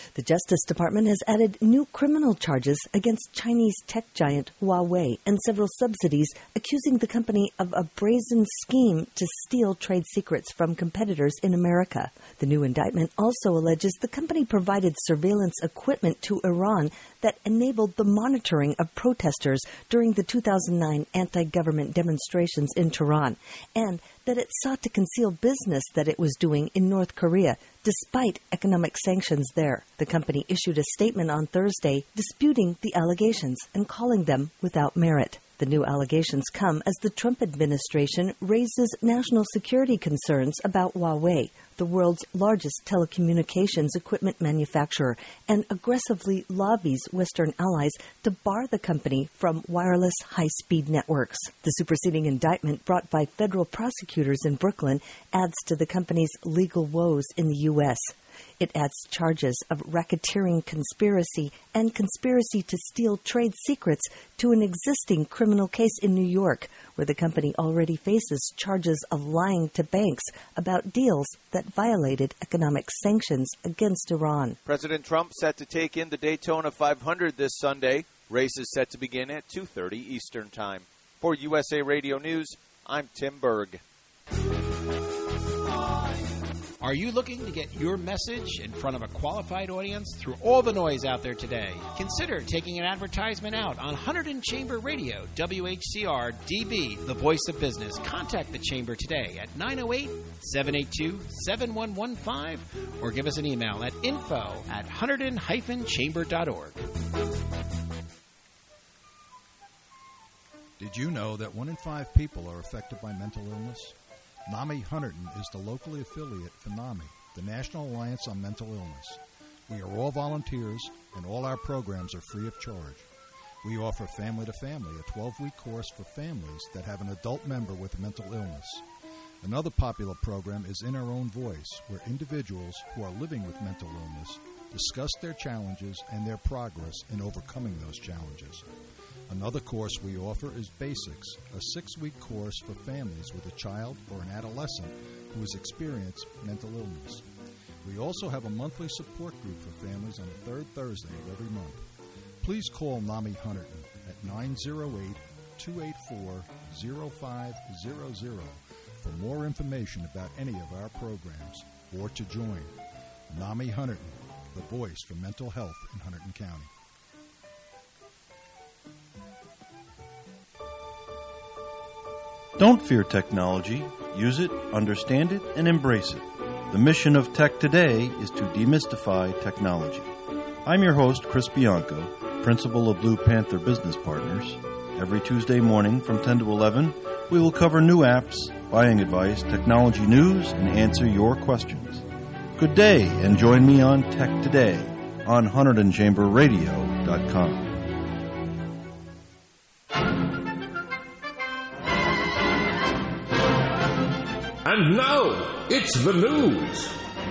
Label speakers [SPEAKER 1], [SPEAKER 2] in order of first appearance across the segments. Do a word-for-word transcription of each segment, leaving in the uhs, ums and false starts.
[SPEAKER 1] The Justice Department has added new criminal charges against Chinese tech giant Huawei and several subsidies, accusing the company of a brazen scheme to steal trade secrets from competitors in America. The new indictment also alleges the company provided surveillance equipment to Iran that enabled the monitoring of protesters during the two thousand nine anti-government demonstrations in Tehran, and that it sought to conceal business that it was doing in North Korea, despite economic sanctions there. The company issued a statement on Thursday disputing the allegations and calling them without merit. The new allegations come as the Trump administration raises national security concerns about Huawei, the world's largest telecommunications equipment manufacturer, and aggressively lobbies Western allies to bar the company from wireless high-speed networks. The superseding indictment brought by federal prosecutors in Brooklyn adds to the company's legal woes in the U S It adds charges of racketeering conspiracy and conspiracy to steal trade secrets to an existing criminal case in New York, where the company already faces charges of lying to banks about deals that violated economic sanctions against Iran.
[SPEAKER 2] President Trump set to take in the Daytona five hundred this Sunday. Race is set to begin at two thirty Eastern Time. For U S A Radio News, I'm Tim Berg.
[SPEAKER 3] Are you looking to get your message in front of a qualified audience through all the noise out there today? Consider taking an advertisement out on Hunterdon Chamber Radio, W H C R D B, the voice of business. Contact the Chamber today at nine oh eight, seven eight two, seven one one five or give us an email at info at hunterdon dash chamber dot org.
[SPEAKER 4] Did you know that one in five people are affected by mental illness? NAMI Hunterdon is the locally affiliate for NAMI, the National Alliance on Mental Illness. We are all volunteers, and all our programs are free of charge. We offer Family to Family, a twelve-week course for families that have an adult member with a mental illness. Another popular program is In Our Own Voice, where individuals who are living with mental illness discuss their challenges and their progress in overcoming those challenges. Another course we offer is Basics, a six-week course for families with a child or an adolescent who has experienced mental illness. We also have a monthly support group for families on the third Thursday of every month. Please call NAMI Hunterdon at nine oh eight, two eight four, oh five hundred for more information about any of our programs or to join. NAMI Hunterdon, the voice for mental health in Hunterdon County.
[SPEAKER 5] Don't fear technology. Use it, understand it, and embrace it. The mission of Tech Today is to demystify technology. I'm your host, Chris Bianco, principal of Blue Panther Business Partners. Every Tuesday morning from ten to eleven, we will cover new apps, buying advice, technology news, and answer your questions. Good day, and join me on Tech Today on Hunterdon Chamber Radio dot com.
[SPEAKER 6] And now, it's the news.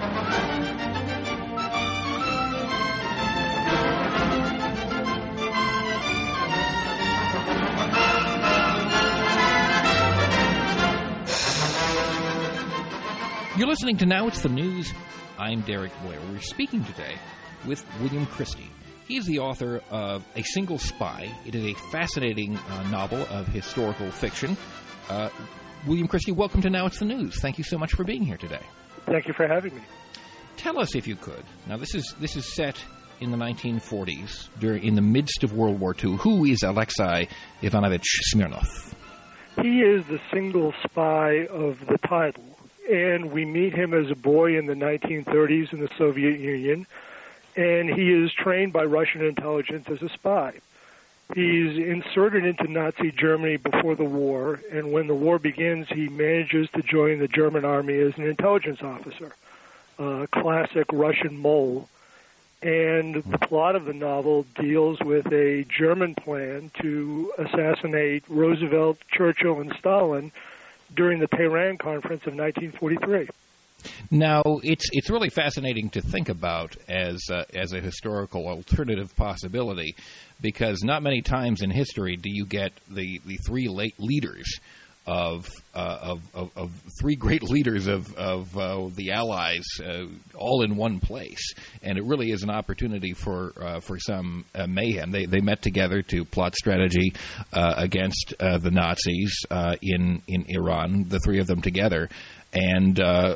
[SPEAKER 7] You're listening to Now It's the News. I'm Derek Boyer. We're speaking today with William Christie. He is the author of A Single Spy. It is a fascinating uh, novel of historical fiction. Uh, William Christie, welcome to Now It's the News. Thank you so much for being here today.
[SPEAKER 8] Thank you for having me.
[SPEAKER 7] Tell us, if you could. Now, this is this is set in the nineteen forties, during, in the midst of World War Two. Who is Alexei Ivanovich Smirnov?
[SPEAKER 8] He is the single spy of the title, and we meet him as a boy in the nineteen thirties in the Soviet Union, and he is trained by Russian intelligence as a spy. He's inserted into Nazi Germany before the war, and when the war begins, he manages to join the German army as an intelligence officer, a classic Russian mole. And the plot of the novel deals with a German plan to assassinate Roosevelt, Churchill, and Stalin during the Tehran Conference of nineteen forty-three.
[SPEAKER 7] Now, it's it's really fascinating to think about as uh, as a historical alternative possibility, because not many times in history do you get the, the three late leaders of, uh, of, of of three great leaders of of uh, the Allies uh, all in one place, and it really is an opportunity for uh, for some uh, mayhem. They they met together to plot strategy uh, against uh, the Nazis uh, in in Iran. The three of them together. And uh,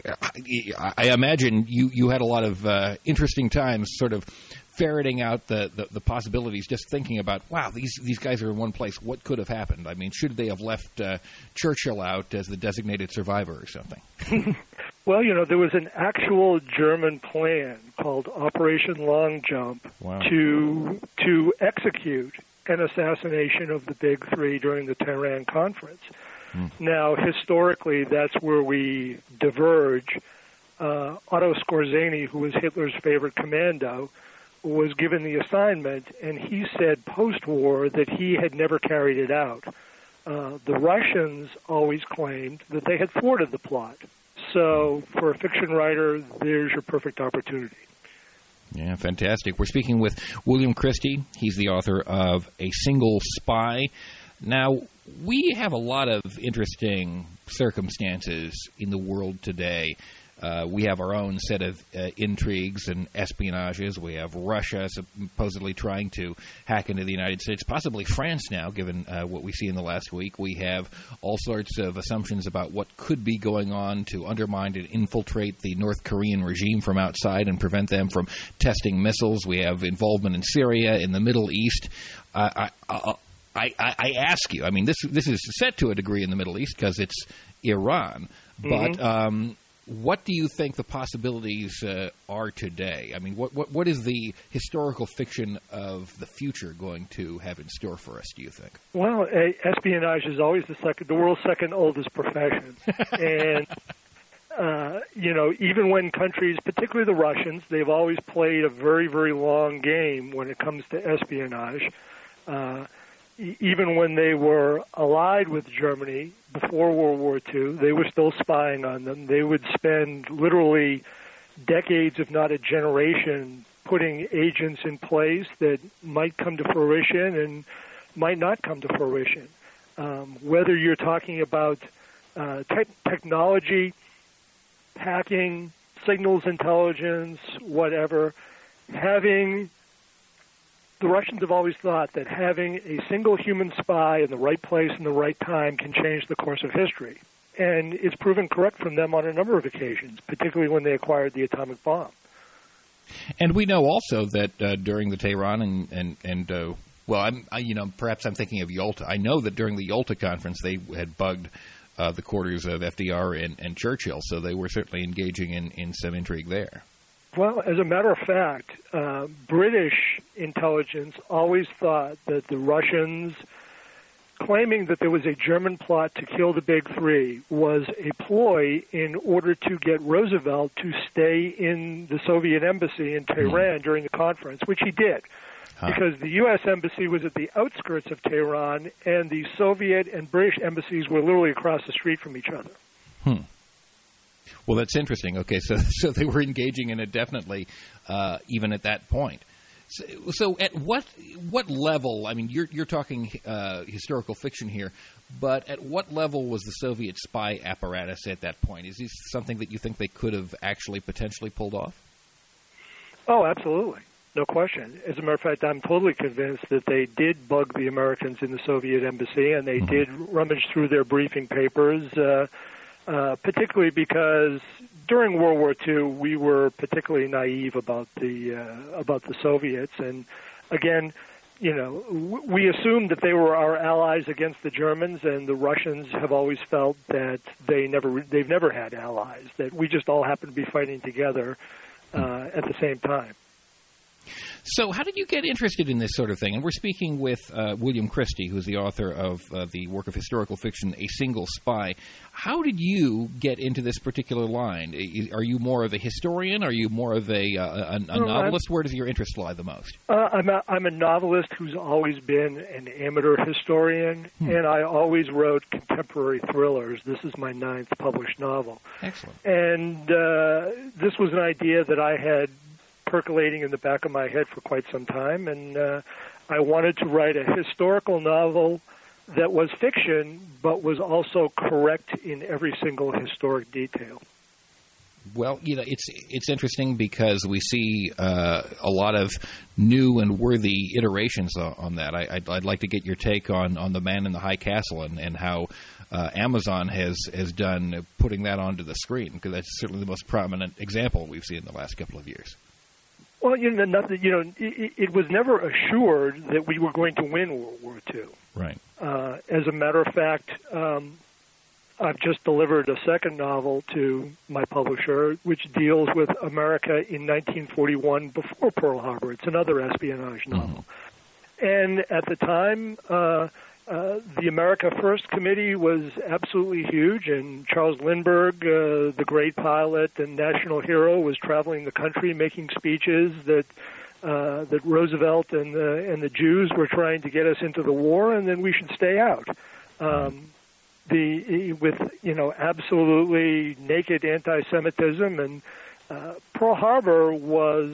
[SPEAKER 7] I, I imagine you, you had a lot of uh, interesting times sort of ferreting out the, the, the possibilities, just thinking about, wow, these, these guys are in one place. What could have happened? I mean, should they have left uh, Churchill out as the designated survivor or something?
[SPEAKER 8] Well, you know, there was an actual German plan called Operation Long Jump
[SPEAKER 7] wow.
[SPEAKER 8] to to execute an assassination of the Big Three during the Tehran Conference. Now, historically, that's where we diverge. Uh, Otto Skorzeny, who was Hitler's favorite commando, was given the assignment, and he said post-war that he had never carried it out. Uh, the Russians always claimed that they had thwarted the plot. So for a fiction writer, there's your perfect opportunity.
[SPEAKER 7] Yeah, fantastic. We're speaking with William Christie. He's the author of A Single Spy. Now, we have a lot of interesting circumstances in the world today. Uh, we have our own set of uh, intrigues and espionages. We have Russia supposedly trying to hack into the United States, possibly France now, given uh, what we see in the last week. We have all sorts of assumptions about what could be going on to undermine and infiltrate the North Korean regime from outside and prevent them from testing missiles. We have involvement in Syria, in the Middle East. Uh, I, I, I, I ask you, I mean, this this is set to a degree in the Middle East because it's Iran, but
[SPEAKER 8] mm-hmm.
[SPEAKER 7] um, what do you think the possibilities uh, are today? I mean, what, what what is the historical fiction of the future going to have in store for us, do you think?
[SPEAKER 8] Well, uh, espionage is always the second, the world's second oldest profession. and, uh, you know, even when countries, particularly the Russians, they've always played a very, very long game when it comes to espionage. Uh Even when they were allied with Germany before World War Two, they were still spying on them. They would spend literally decades, if not a generation, putting agents in place that might come to fruition and might not come to fruition. Um, whether you're talking about uh, te- technology, hacking, signals intelligence, whatever, having... The Russians have always thought that having a single human spy in the right place in the right time can change the course of history. And it's proven correct from them on a number of occasions, particularly when they acquired the atomic bomb.
[SPEAKER 7] And we know also that uh, during the Tehran and, and, and uh, well, I'm, I, you know, perhaps I'm thinking of Yalta. I know that during the Yalta conference they had bugged uh, the quarters of F D R and, and Churchill, so they were certainly engaging in, in some intrigue there.
[SPEAKER 8] Well, as a matter of fact, uh, British intelligence always thought that the Russians claiming that there was a German plot to kill the Big Three was a ploy in order to get Roosevelt to stay in the Soviet embassy in Tehran during the conference, which he did, huh. because the U S embassy was at the outskirts of Tehran, and the Soviet and British embassies were literally across the street from each other.
[SPEAKER 7] Hmm. Well, that's interesting. Okay, so so they were engaging in it definitely, uh, even at that point. So, so, at what what level? I mean, you're you're talking uh, historical fiction here, but at what level was the Soviet spy apparatus at that point? Is this something that you think they could have actually potentially pulled off?
[SPEAKER 8] Oh, absolutely, no question. As a matter of fact, I'm totally convinced that they did bug the Americans in the Soviet embassy, and they mm-hmm. did rummage through their briefing papers. Uh, Uh, particularly because during World War Two, we were particularly naive about the uh, about the Soviets, and again, you know, w- we assumed that they were our allies against the Germans, and the Russians have always felt that they never re- they've never had allies. That we just all happen to be fighting together uh, at the same time.
[SPEAKER 7] So how did you get interested in this sort of thing? And we're speaking with uh, William Christie, who's the author of uh, the work of historical fiction, A Single Spy. How did you get into this particular line? Are you more of a historian? Are you more of a, uh, a, a novelist? Where does your interest lie the most?
[SPEAKER 8] Uh, I'm, a, I'm a novelist who's always been an amateur historian, hmm. and I always wrote contemporary thrillers. This is my ninth published novel.
[SPEAKER 7] Excellent.
[SPEAKER 8] And uh, this was an idea that I had percolating in the back of my head for quite some time, and uh, I wanted to write a historical novel that was fiction, but was also correct in every single historic detail.
[SPEAKER 7] Well, you know, it's it's interesting because we see uh, a lot of new and worthy iterations on, on that. I, I'd, I'd like to get your take on, on The Man in the High Castle and, and how uh, Amazon has, has done putting that onto the screen, because that's certainly the most prominent example we've seen in the last couple of years.
[SPEAKER 8] Well, you know, nothing, you know, it, it was never assured that we were going to win World War Two.
[SPEAKER 7] Right.
[SPEAKER 8] Uh, as a matter of fact, um, I've just delivered a second novel to my publisher, which deals with America in nineteen forty-one before Pearl Harbor. It's another espionage novel. Mm-hmm. And at the time, uh, uh, the America First Committee was absolutely huge, and Charles Lindbergh, uh, the great pilot and national hero, was traveling the country making speeches that uh, that Roosevelt and the, and the Jews were trying to get us into the war, and then we should stay out. Um, The with you know absolutely naked anti-Semitism, and uh, Pearl Harbor was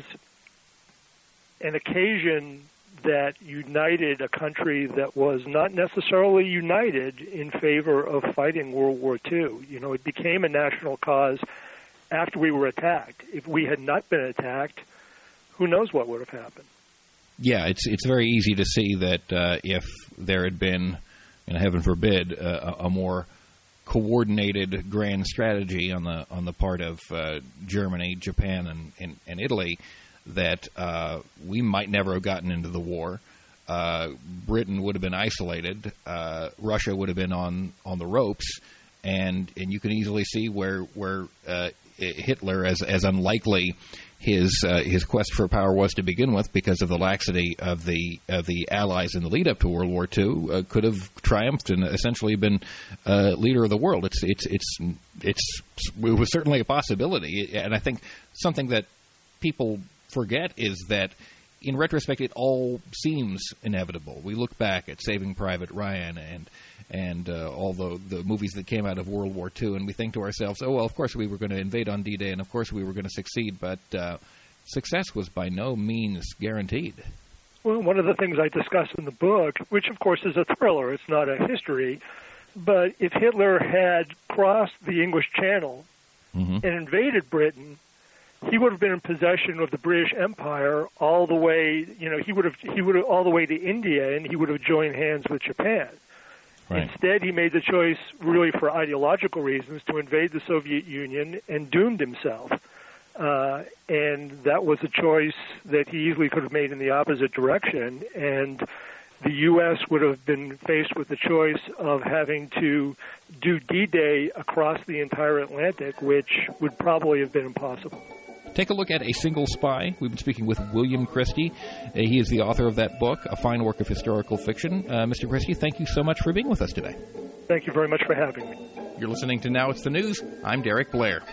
[SPEAKER 8] an occasion that united a country that was not necessarily united in favor of fighting World War Two. You know, it became a national cause after we were attacked. If we had not been attacked, who knows what would have happened?
[SPEAKER 7] Yeah, it's it's very easy to see that uh, if there had been, and heaven forbid, uh, a more coordinated grand strategy on the on the part of uh, Germany, Japan, and, and, and Italy, that uh, we might never have gotten into the war. Uh, Britain would have been isolated. Uh, Russia would have been on, on the ropes, and and you can easily see where where uh, Hitler, as as unlikely his uh, his quest for power was to begin with, because of the laxity of the of the Allies in the lead up to World War Two, uh, could have triumphed and essentially been uh, leader of the world. It's it's it's it's it was certainly a possibility, and I think something that people forget is that in retrospect it all seems inevitable. We look back at Saving Private Ryan and and uh, all the, the movies that came out of World War Two, and we think to ourselves, oh, well, of course we were going to invade on D-Day, and of course we were going to succeed, but uh, success was by no means guaranteed.
[SPEAKER 8] Well, one of the things I discuss in the book, which of course is a thriller, it's not a history, but if Hitler had crossed the English Channel mm-hmm. and invaded Britain, he would have been in possession of the British Empire all the way, you know, he would have, he would have all the way to India, and he would have joined hands with Japan. Right. Instead, he made the choice, really for ideological reasons, to invade the Soviet Union and doomed himself. Uh, and that was a choice that he easily could have made in the opposite direction. And the U S would have been faced with the choice of having to do D-Day across the entire Atlantic, which would probably have been impossible.
[SPEAKER 7] Take a look at A Single Spy. We've been speaking with William Christie. Uh, he is the author of that book, a fine work of historical fiction. Uh, Mister Christie, thank you so much for being with us today.
[SPEAKER 8] Thank you very much for having me.
[SPEAKER 7] You're listening to Now It's the News. I'm Derek Blair.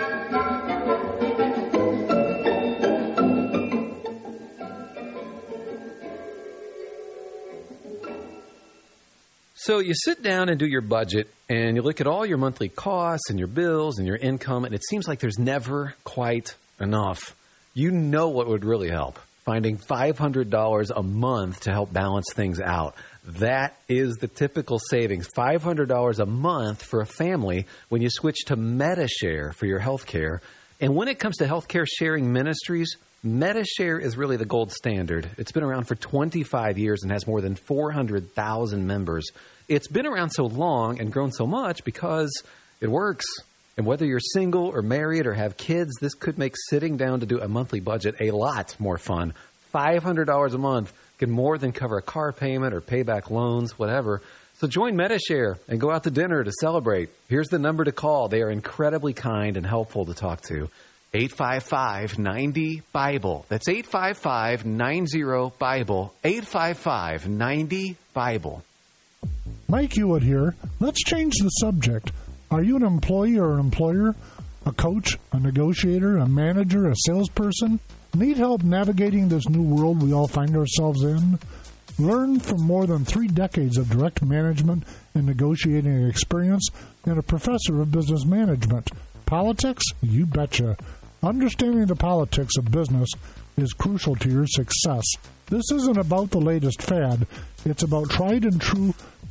[SPEAKER 9] So you sit down and do your budget, and you look at all your monthly costs and your bills and your income, and it seems like there's never quite enough. You know what would really help? Finding five hundred dollars a month to help balance things out. That is the typical savings, five hundred dollars a month for a family when you switch to Medi-Share for your health care. And when it comes to healthcare sharing ministries, Medi-Share is really the gold standard. It's been around for twenty-five years and has more than four hundred thousand members. It's been around so long and grown so much because it works. And whether you're single or married or have kids, this could make sitting down to do a monthly budget a lot more fun. five hundred dollars a month can more than cover a car payment or pay back loans, whatever. So join Medi-Share and go out to dinner to celebrate. Here's the number to call. They are incredibly kind and helpful to talk to. eight five five, nine zero, Bible. That's eight five five, nine zero, Bible. eight five five, nine zero, Bible.
[SPEAKER 10] Mike Hewitt here. Let's change the subject. Are you an employee or an employer? A coach, a negotiator, a manager, a salesperson? Need help navigating this new world we all find ourselves in? Learn from more than three decades of direct management and negotiating experience and a professor of business management. Politics? You betcha. Understanding the politics of business is crucial to your success. This isn't about the latest fad. It's about tried and true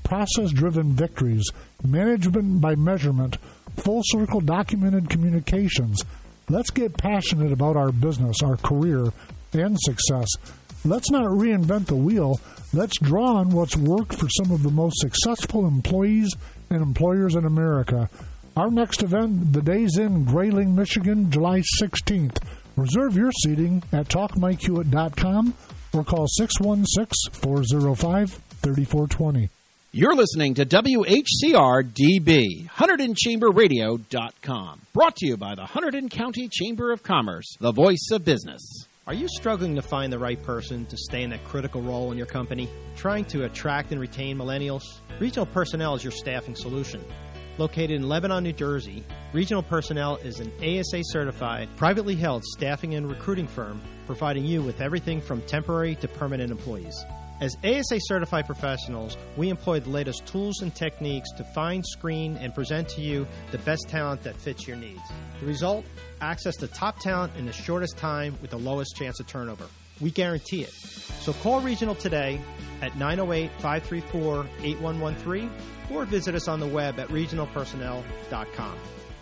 [SPEAKER 10] process-driven victories, management by measurement, full-circle documented communications. Let's get passionate about our business, our career, and success. Let's not reinvent the wheel. Let's draw on what's worked for some of the most successful employees and employers in America. Our next event, The Days Inn, Grayling, Michigan, July sixteenth. Reserve your seating at talk mike hewitt dot com or call six one six, four zero five, three four two zero.
[SPEAKER 3] You're listening to W H C R D B, Hunterdon Chamber Radio dot com. Brought to you by the Hunterdon County Chamber of Commerce, the voice of business.
[SPEAKER 11] Are you struggling to find the right person to stay in that critical role in your company? Trying to attract and retain millennials? Regional Personnel is your staffing solution. Located in Lebanon, New Jersey, Regional Personnel is an A S A-certified, privately held staffing and recruiting firm providing you with everything from temporary to permanent employees. As A S A-certified professionals, we employ the latest tools and techniques to find, screen, and present to you the best talent that fits your needs. The result? Access to top talent in the shortest time with the lowest chance of turnover. We guarantee it. So call Regional today at nine oh eight, five three four, eight one one three or visit us on the web at regional personnel dot com.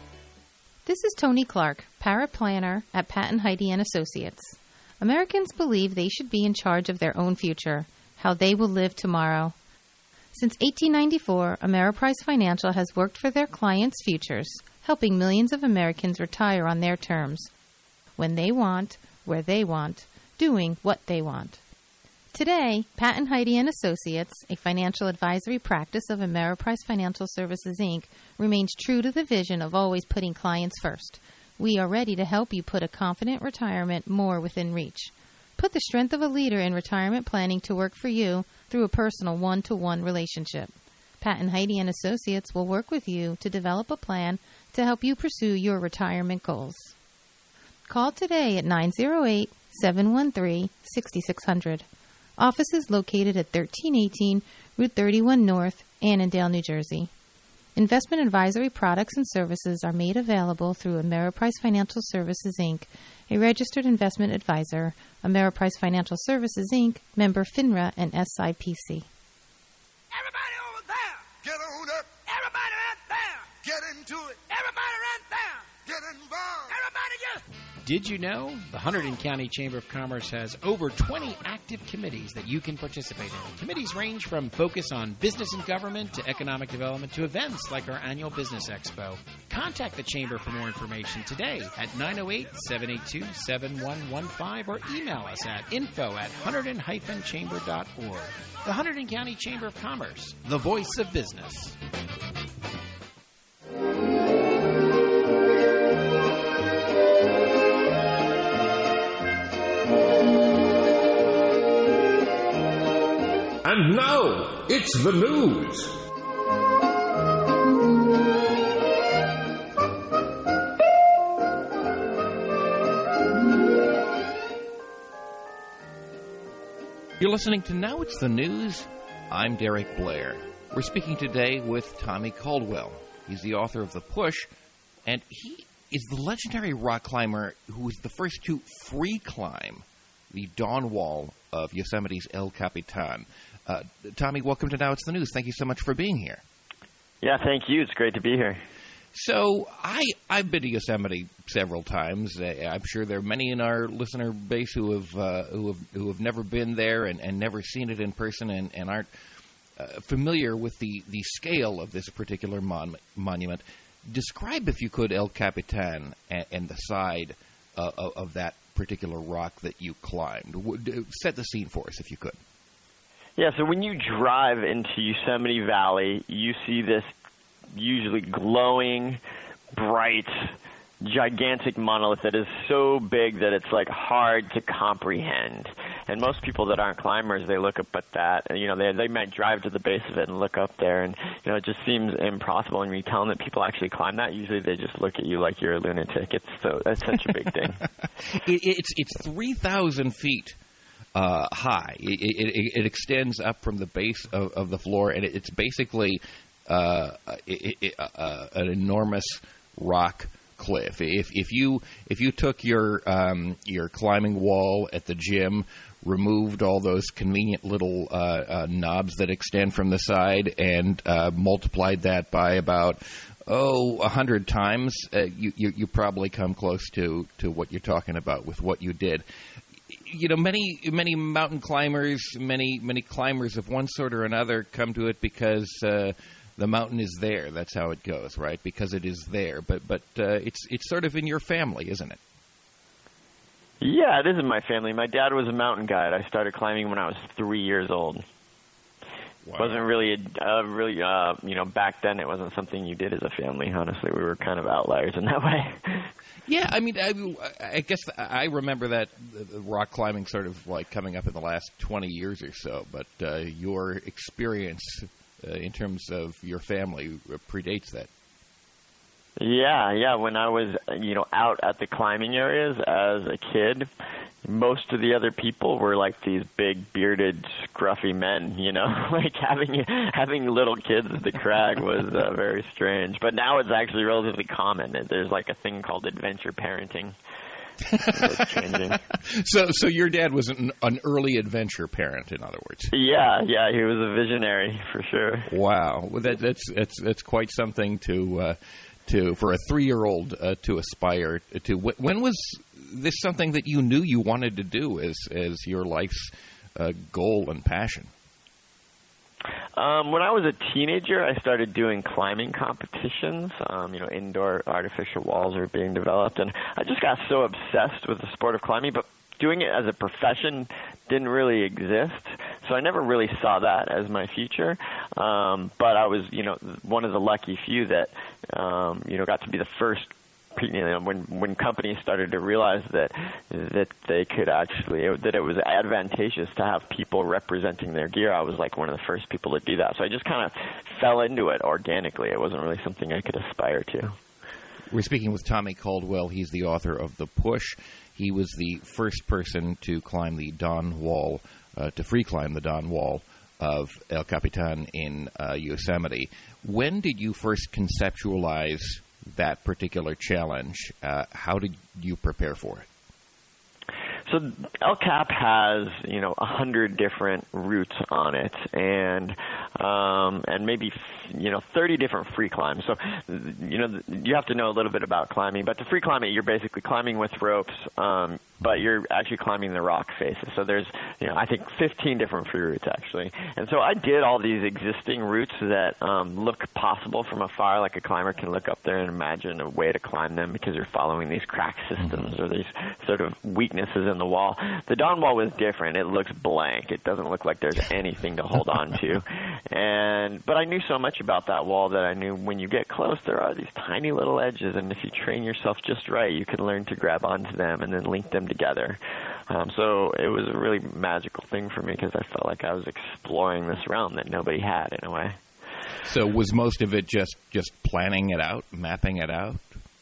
[SPEAKER 12] This is Tony Clark, paraplanner at Patton Heide and Associates. Americans believe they should be in charge of their own future, how they will live tomorrow. Since eighteen ninety-four, Ameriprise Financial has worked for their clients' futures, helping millions of Americans retire on their terms, when they want, where they want, doing what they want. Today, Patton Heide and Associates, a financial advisory practice of Ameriprise Financial Services, Incorporated, remains true to the vision of always putting clients first. We are ready to help you put a confident retirement more within reach. Put the strength of a leader in retirement planning to work for you through a personal one-to-one relationship. Patton Heide and Associates will work with you to develop a plan to help you pursue your retirement goals. Call today at nine oh eight, seven one three, six six zero zero. Office is located at thirteen eighteen Route thirty-one North, Annandale, New Jersey. Investment advisory products and services are made available through Ameriprise Financial Services, Incorporated, a registered investment advisor, Ameriprise Financial Services, Incorporated, member FINRA and S I P C.
[SPEAKER 13] Everybody over there, get on up. Everybody right there, get into it. Everybody right there, get involved. Everybody just...
[SPEAKER 3] Did you know the Hunterdon County Chamber of Commerce has over twenty active committees that you can participate in? Committees range from focus on business and government to economic development to events like our annual Business Expo. Contact the Chamber for more information today at nine oh eight, seven eight two, seven one one five or email us at info at hunterdon dash chamber dot org. The Hunterdon County Chamber of Commerce, the voice of business.
[SPEAKER 6] And now, it's the news.
[SPEAKER 7] You're listening to Now It's the News. I'm Derek Blair. We're speaking today with Tommy Caldwell. He's the author of The Push, and he is the legendary rock climber who was the first to free climb the dawn wall of Yosemite's El Capitan. Uh, Tommy, welcome to Now It's the News. Thank you so much for being here.
[SPEAKER 14] Yeah, thank you. It's great to be here.
[SPEAKER 7] So I, I've been to Yosemite several times. I'm sure there are many in our listener base who have uh, who have who have never been there and, and never seen it in person and, and aren't uh, familiar with the, the scale of this particular mon- monument. Describe, if you could, El Capitan and, and the side uh, of, of that particular rock that you climbed. Set the scene for us, if you could.
[SPEAKER 14] Yeah, so when you drive into Yosemite Valley, you see this usually glowing, bright, gigantic monolith that is so big that it's like hard to comprehend. And most people that aren't climbers, they look up at that, and you know, they they might drive to the base of it and look up there, and you know, it just seems impossible. And when you tell them that people actually climb that, usually they just look at you like you're a lunatic. It's so that's such a big thing.
[SPEAKER 7] it, it's it's three thousand feet. Uh, high. It, it, it extends up from the base of, of the floor, and it, it's basically uh, it, it, uh, an enormous rock cliff. If if you if you took your um, your climbing wall at the gym, removed all those convenient little uh, uh, knobs that extend from the side, and uh, multiplied that by about oh a hundred times, uh, you, you you probably come close to, to what you're talking about with what you did. You know, many many mountain climbers, many many climbers of one sort or another come to it because uh, the mountain is there. That's how it goes, right? Because it is there. But but uh, it's it's sort of in your family, isn't it?
[SPEAKER 14] Yeah, it is in my family. My dad was a mountain guide. I started climbing when I was three years old. Wow. Wasn't really, a, uh, really, uh, you know, back then it wasn't something you did as a family. Honestly, we were kind of outliers in that way.
[SPEAKER 7] Yeah, I mean, I, I guess I remember that uh, rock climbing sort of like coming up in the last twenty years or so. But uh, your experience uh, in terms of your family predates that.
[SPEAKER 14] Yeah, yeah. When I was, you know, out at the climbing areas as a kid, most of the other people were like these big, bearded, scruffy men. You know, like having having little kids at the crag was uh, very strange. But now it's actually relatively common. There's like a thing called adventure parenting. It's changing.
[SPEAKER 7] So, so your dad was an, an early adventure parent, in other words.
[SPEAKER 14] Yeah, yeah. He was a visionary for sure.
[SPEAKER 7] Wow, well, that, that's that's that's quite something to. Uh, To for a three-year-old uh, to aspire to. When was this something that you knew you wanted to do as as your life's uh, goal and passion?
[SPEAKER 14] Um, when I was a teenager, I started doing climbing competitions. Um, you know, indoor artificial walls are being developed, and I just got so obsessed with the sport of climbing. But doing it as a profession didn't really exist, so I never really saw that as my future. Um, but I was, you know, one of the lucky few that, um, you know, got to be the first. You know, when when companies started to realize that that they could actually that it was advantageous to have people representing their gear, I was like one of the first people to do that. So I just kind of fell into it organically. It wasn't really something I could aspire to.
[SPEAKER 7] We're speaking with Tommy Caldwell. He's the author of The Push. He was the first person to climb the Don Wall, uh, to free climb the Don Wall of El Capitan in uh, Yosemite. When did you first conceptualize that particular challenge? Uh, how did you prepare for it?
[SPEAKER 14] So El Cap has, you know, a hundred different routes on it, and um, and maybe, you know, thirty different free climbs. So, you know, you have to know a little bit about climbing. But to free climb it, you're basically climbing with ropes, um, but you're actually climbing the rock faces. So there's, you know, I think fifteen different free routes actually. And so I did all these existing routes that um, look possible from afar, like a climber can look up there and imagine a way to climb them because you're following these crack systems or these sort of weaknesses in the wall. The Don Wall was different. It looks blank. It doesn't look like there's anything to hold on to. And but I knew so much about that wall that I knew when you get close, there are these tiny little edges, and if you train yourself just right, you can learn to grab onto them and then link them together. Um, so it was a really magical thing for me because I felt like I was exploring this realm that nobody had in a way.
[SPEAKER 7] So was most of it just, just planning it out, mapping it out?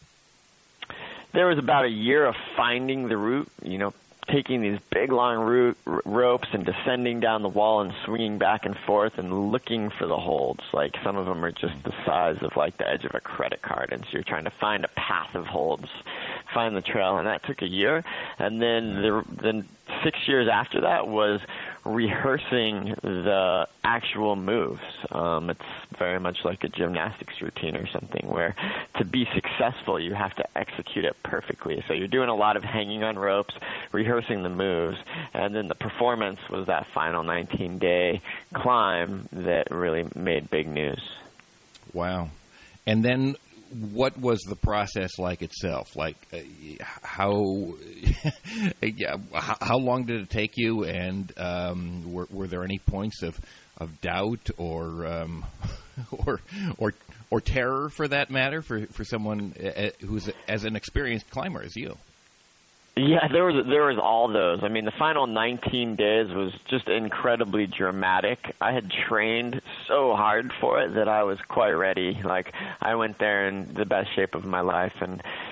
[SPEAKER 14] There was about a year of finding the route, you know, taking these big, long route, r- ropes and descending down the wall and swinging back and forth and looking for the holds. Like, some of them are just the size of, like, the edge of a credit card, and so you're trying to find a path of holds, find the trail, and that took a year. And then the, then six years after that was rehearsing the actual moves. Um, it's very much like a gymnastics routine or something where to be successful you have to execute it perfectly. So you're doing a lot of hanging on ropes, rehearsing the moves, and then the performance was that final nineteen-day climb that really made big news.
[SPEAKER 7] Wow. And then what was the process like itself? Like, uh, how yeah, how long did it take you, and um, were, were there any points of, of doubt or um, or or or terror, for that matter, for for someone who's as an experienced climber as you?
[SPEAKER 14] Yeah, there was there was all those. I mean, the final nineteen days was just incredibly dramatic. I had trained so hard for it that I was quite ready. Like, I went there in the best shape of my life, and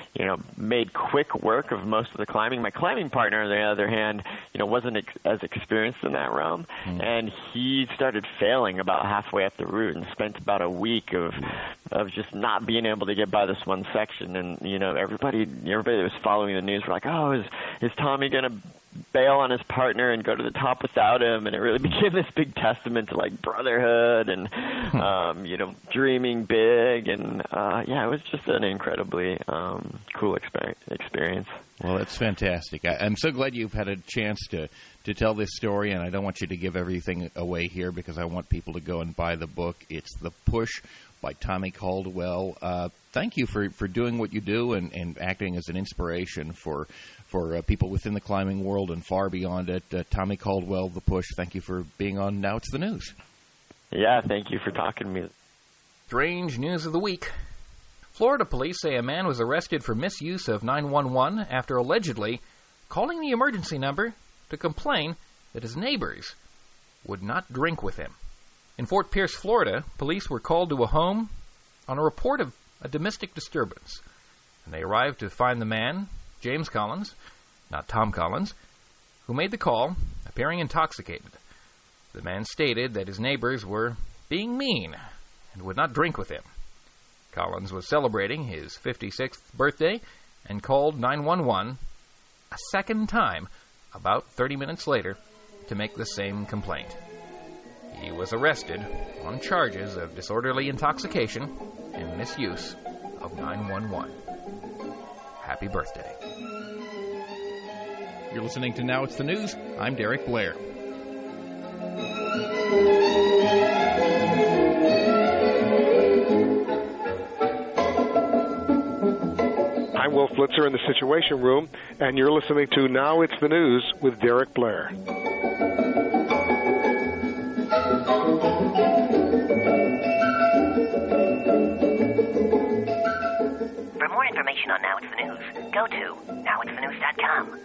[SPEAKER 14] you know, made quick work of most of the climbing. My climbing partner, on the other hand, you know, wasn't ex- as experienced in that realm, mm. and he started failing about halfway up the route and spent about a week of of just not being able to get by this one section. And you know, everybody everybody that was following the news were like, "Oh, is is Tommy going to bail on his partner and go to the top without him?" And it really became this big testament to like brotherhood and um, you know, dreaming big. And uh, yeah, it was just an incredibly um, cool exper- experience.
[SPEAKER 7] Well, that's fantastic. I, I'm so glad you've had a chance to, to tell this story, and I don't want you to give everything away here because I want people to go and buy the book. It's The Push by Tommy Caldwell. Uh, thank you for, for doing what you do and, and acting as an inspiration for for uh, people within the climbing world and far beyond it. Uh, Tommy Caldwell, The Push, thank you for being on Now It's the News.
[SPEAKER 14] Yeah, thank you for talking to me.
[SPEAKER 7] Strange news of the week. Florida police say a man was arrested for misuse of nine one one after allegedly calling the emergency number to complain that his neighbors would not drink with him. In Fort Pierce, Florida, police were called to a home on a report of a domestic disturbance, and they arrived to find the man, James Collins, not Tom Collins, who made the call, appearing intoxicated. The man stated that his neighbors were being mean and would not drink with him. Collins was celebrating his fifty-sixth birthday and called nine one one a second time about thirty minutes later to make the same complaint. He was arrested on charges of disorderly intoxication and misuse of nine one one. Happy birthday. You're listening to Now It's the News. I'm Derek Blair.
[SPEAKER 15] I'm Will Flitzer in the Situation Room, and you're listening to Now It's the News with Derek Blair.
[SPEAKER 16] For more information on Now It's the News, go to now it's the news dot com.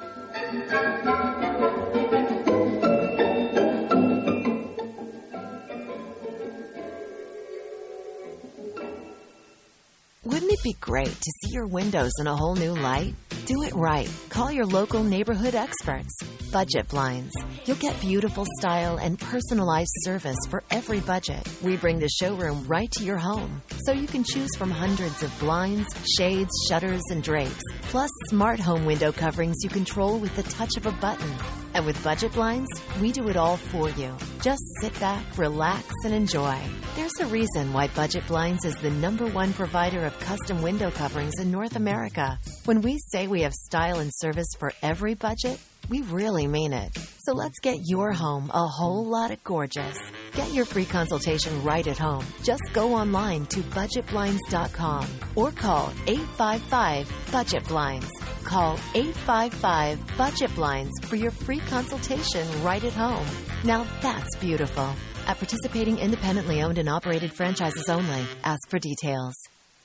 [SPEAKER 17] Wouldn't it be great to see your windows in a whole new light? Do it right. Call your local neighborhood experts. Budget Blinds. You'll get beautiful style and personalized service for every budget. We bring the showroom right to your home, so you can choose from hundreds of blinds, shades, shutters, and drapes, plus smart home window coverings you control with the touch of a button. And with Budget Blinds, we do it all for you. Just sit back, relax, and enjoy. There's a reason why Budget Blinds is the number one provider of custom window coverings in North America. When we say we have style and service for every budget, we really mean it. So let's get your home a whole lot of gorgeous. Get your free consultation right at home. Just go online to budget blinds dot com or call eight five five budget blinds. Call eight five five budget blinds for your free consultation right at home. Now that's beautiful. At participating independently owned and operated franchises only. Ask for details.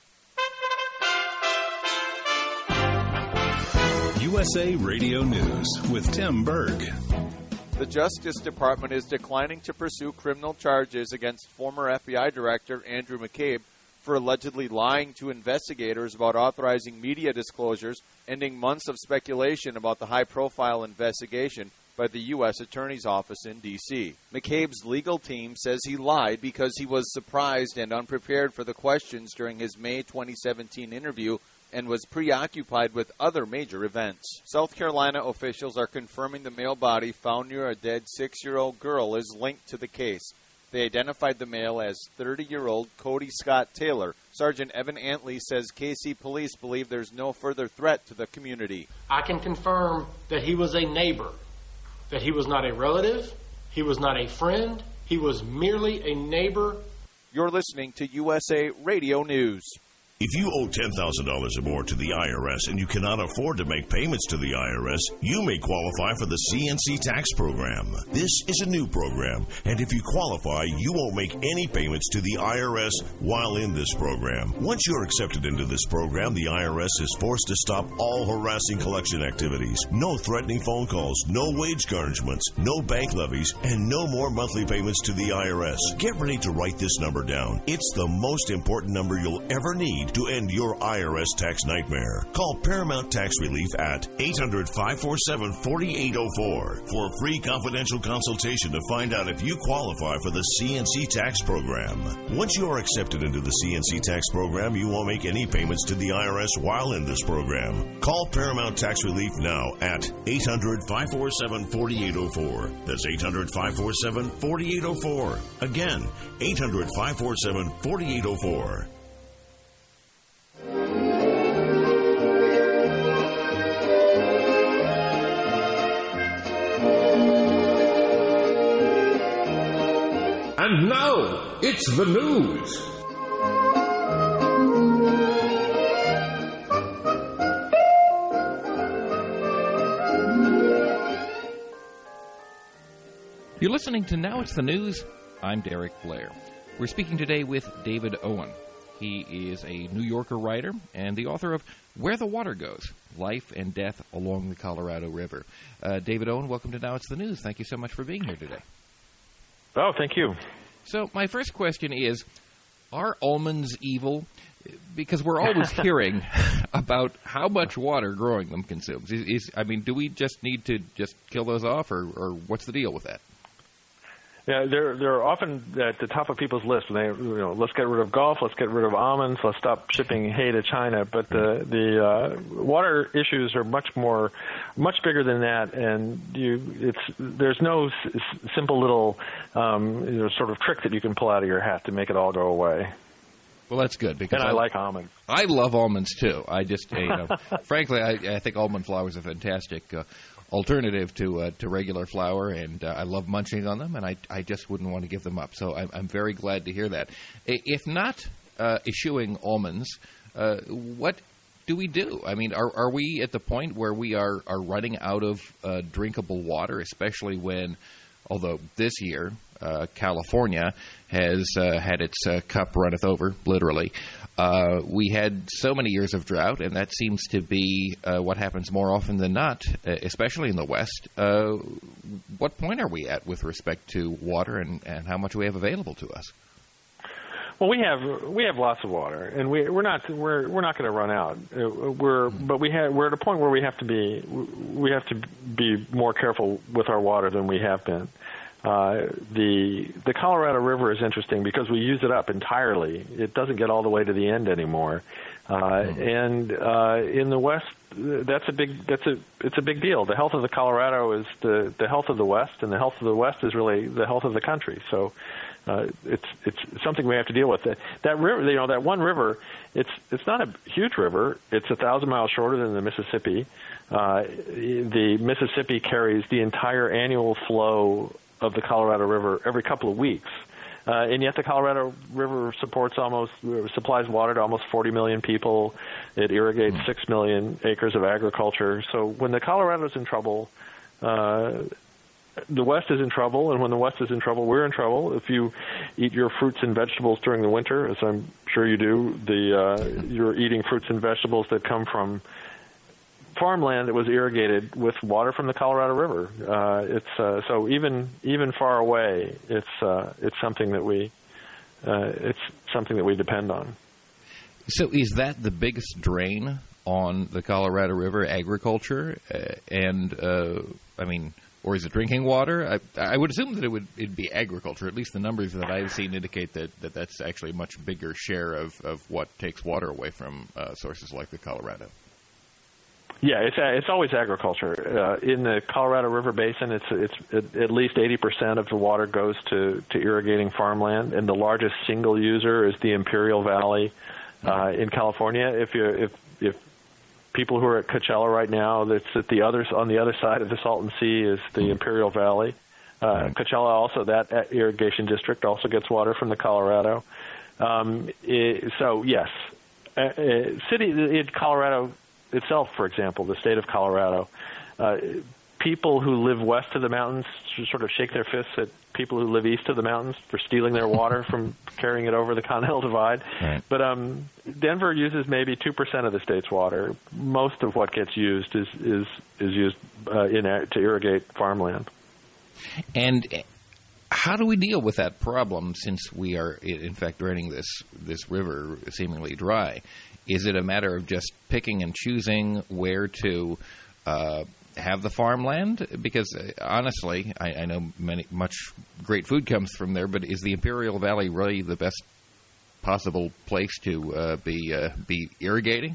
[SPEAKER 18] U S A Radio News with Tim Berg.
[SPEAKER 2] The Justice Department is declining to pursue criminal charges against former F B I Director Andrew McCabe for allegedly lying to investigators about authorizing media disclosures, ending months of speculation about the high-profile investigation by the U S Attorney's Office in D C McCabe's legal team says he lied because he was surprised and unprepared for the questions during his May twenty seventeen interview and was preoccupied with other major events. South Carolina officials are confirming the male body found near a dead six-year-old girl is linked to the case. They identified the male as thirty-year-old Cody Scott Taylor. Sergeant Evan Antley says K C police believe there's no further threat to the community.
[SPEAKER 19] I can confirm that he was a neighbor, that he was not a relative, he was not a friend, he was merely a neighbor.
[SPEAKER 2] You're listening to U S A Radio News.
[SPEAKER 20] If you owe ten thousand dollars or more to the I R S and you cannot afford to make payments to the I R S, you may qualify for the C N C tax program. This is a new program, and if you qualify, you won't make any payments to the I R S while in this program. Once you're accepted into this program, the I R S is forced to stop all harassing collection activities. No threatening phone calls, no wage garnishments, no bank levies, and no more monthly payments to the I R S. Get ready to write this number down. It's the most important number you'll ever need need to end your I R S tax nightmare. Call Paramount Tax Relief at eight hundred, five four seven, four eight zero four for a free confidential consultation to find out if you qualify for the C N C tax program. Once you are accepted into the C N C tax program, you won't make any payments to the I R S while in this program. Call Paramount Tax Relief now at eight hundred, five four seven, four eight zero four. That's eight hundred, five four seven, four eight zero four. Again, eight hundred, five four seven, four eight zero four.
[SPEAKER 6] And now, it's the news.
[SPEAKER 7] You're listening to Now It's the News. I'm Derek Blair. We're speaking today with David Owen. He is a New Yorker writer and the author of Where the Water Goes, Life and Death Along the Colorado River. Uh, David Owen, welcome to Now It's the News. Thank you so much for being here today.
[SPEAKER 21] Oh, thank you.
[SPEAKER 7] So my first question is, are almonds evil? Because we're always hearing about how much water growing them consumes. Is, is, I mean, do we just need to just kill those off, or, or what's the deal with that?
[SPEAKER 21] Yeah, they're they're often at the top of people's list. They, you know, let's get rid of golf, let's get rid of almonds, let's stop shipping hay to China. But the the uh, water issues are much more, much bigger than that. And you, it's there's no s- simple little um, you know, sort of trick that you can pull out of your hat to make it all go away.
[SPEAKER 7] Well, that's good because
[SPEAKER 21] and I,
[SPEAKER 7] I
[SPEAKER 21] like almonds.
[SPEAKER 7] I love almonds too. I just, you know, frankly, I, I think almond flour is a fantastic uh, alternative to uh, to regular flour, and uh, I love munching on them, and I I just wouldn't want to give them up. So I'm, I'm very glad to hear that. If not uh, eschewing almonds, uh, what do we do? I mean, are are we at the point where we are are running out of uh, drinkable water, especially when, although this year uh, California has uh, had its uh, cup runneth over, literally. Uh, we had so many years of drought, and that seems to be uh, what happens more often than not, uh, especially in the West. Uh, what point are we at with respect to water and, and how much we have available to us?
[SPEAKER 21] Well, we have we have lots of water, and we we're not we're we're not going to run out. We're but we have we're at a point where we have to be we have to be more careful with our water than we have been. Uh, the the Colorado River is interesting because we use it up entirely. It doesn't get all the way to the end anymore, uh, mm-hmm. and uh, in the West, that's a big that's a it's a big deal. The health of the Colorado is the the health of the West, and the health of the West is really the health of the country. So. Uh, it's it's something we have to deal with. That, that river, you know, that one river, it's it's not a huge river. It's a thousand miles shorter than the Mississippi. Uh, the Mississippi carries the entire annual flow of the Colorado River every couple of weeks, uh, and yet the Colorado River supports almost supplies water to almost forty million people. It irrigates six million acres of agriculture. So when the Colorado's in trouble. Uh, The West is in trouble, and when the West is in trouble, we're in trouble. If you eat your fruits and vegetables during the winter, as I'm sure you do, the uh, you're eating fruits and vegetables that come from farmland that was irrigated with water from the Colorado River. Uh, it's uh, so even even far away, it's uh, it's something that we uh, it's something that we depend on.
[SPEAKER 7] So, is that the biggest drain on the Colorado River? Agriculture, uh, and uh, I mean. Or is it drinking water? I, I would assume that it would it'd be agriculture. At least the numbers that I've seen indicate that, that that's actually a much bigger share of, of what takes water away from uh, sources like the Colorado.
[SPEAKER 21] Yeah, it's it's always agriculture. Uh, in the Colorado River Basin, it's it's at least eighty percent of the water goes to, to irrigating farmland, and the largest single user is the Imperial Valley uh, in California. If you if if people who are at Coachella right now, that's at the other on the other side of the Salton Sea is the Imperial Valley. Uh, Coachella also, that irrigation district also gets water from the Colorado. Um, it, so yes, uh, uh, city in Colorado itself, for example, the state of Colorado, uh, people who live west of the mountains sort of shake their fists at people who live east of the mountains for stealing their water from carrying it over the Continental Divide. Right. But um, Denver uses maybe two percent of the state's water. Most of what gets used is is, is used uh, in to irrigate farmland.
[SPEAKER 7] And how do we deal with that problem since we are, in fact, draining this, this river seemingly dry? Is it a matter of just picking and choosing where to uh, have the farmland? Because, uh, honestly, I, I know many, much great food comes from there, but is the Imperial Valley really the best possible place to uh, be uh, be irrigating?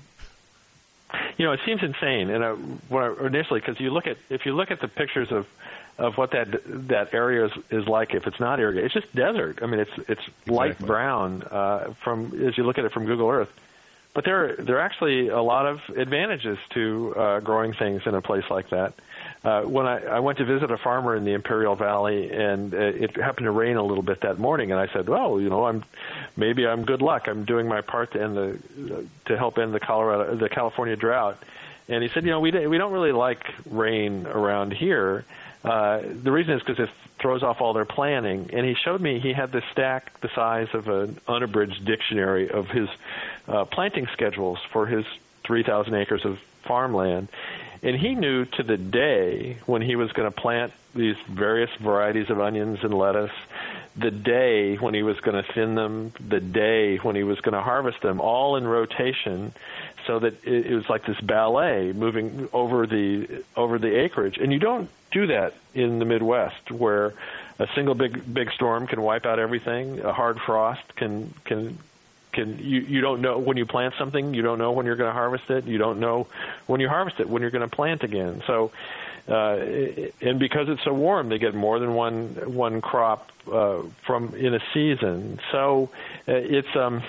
[SPEAKER 21] You know, it seems insane, and uh, when I, initially, because you look at if you look at the pictures of, of what that that area is, is like, if it's not irrigated, it's just desert. I mean, it's it's exactly. light brown uh, from as you look at it from Google Earth. But there there are actually a lot of advantages to uh, growing things in a place like that. Uh, when I, I went to visit a farmer in the Imperial Valley, and it happened to rain a little bit that morning, and I said, "Well, you know, I'm maybe I'm good luck. I'm doing my part to end the to help end the Colorado the California drought." And he said, "You know, we we don't really like rain around here. Uh, the reason is because it throws off all their planning." And he showed me he had this stack the size of an unabridged dictionary of his uh, planting schedules for his three thousand acres of farmland. And he knew to the day when he was going to plant these various varieties of onions and lettuce, the day when he was going to thin them, the day when he was going to harvest them, all in rotation, so that it, it was like this ballet moving over the over the acreage. And you don't do that in the Midwest, where a single big big storm can wipe out everything. A hard frost can can. Can you, you don't know when you plant something, you don't know when you're going to harvest it. You don't know when you harvest it, when you're going to plant again. So, uh, and because it's so warm, they get more than one one crop uh, from in a season. So uh, it's um,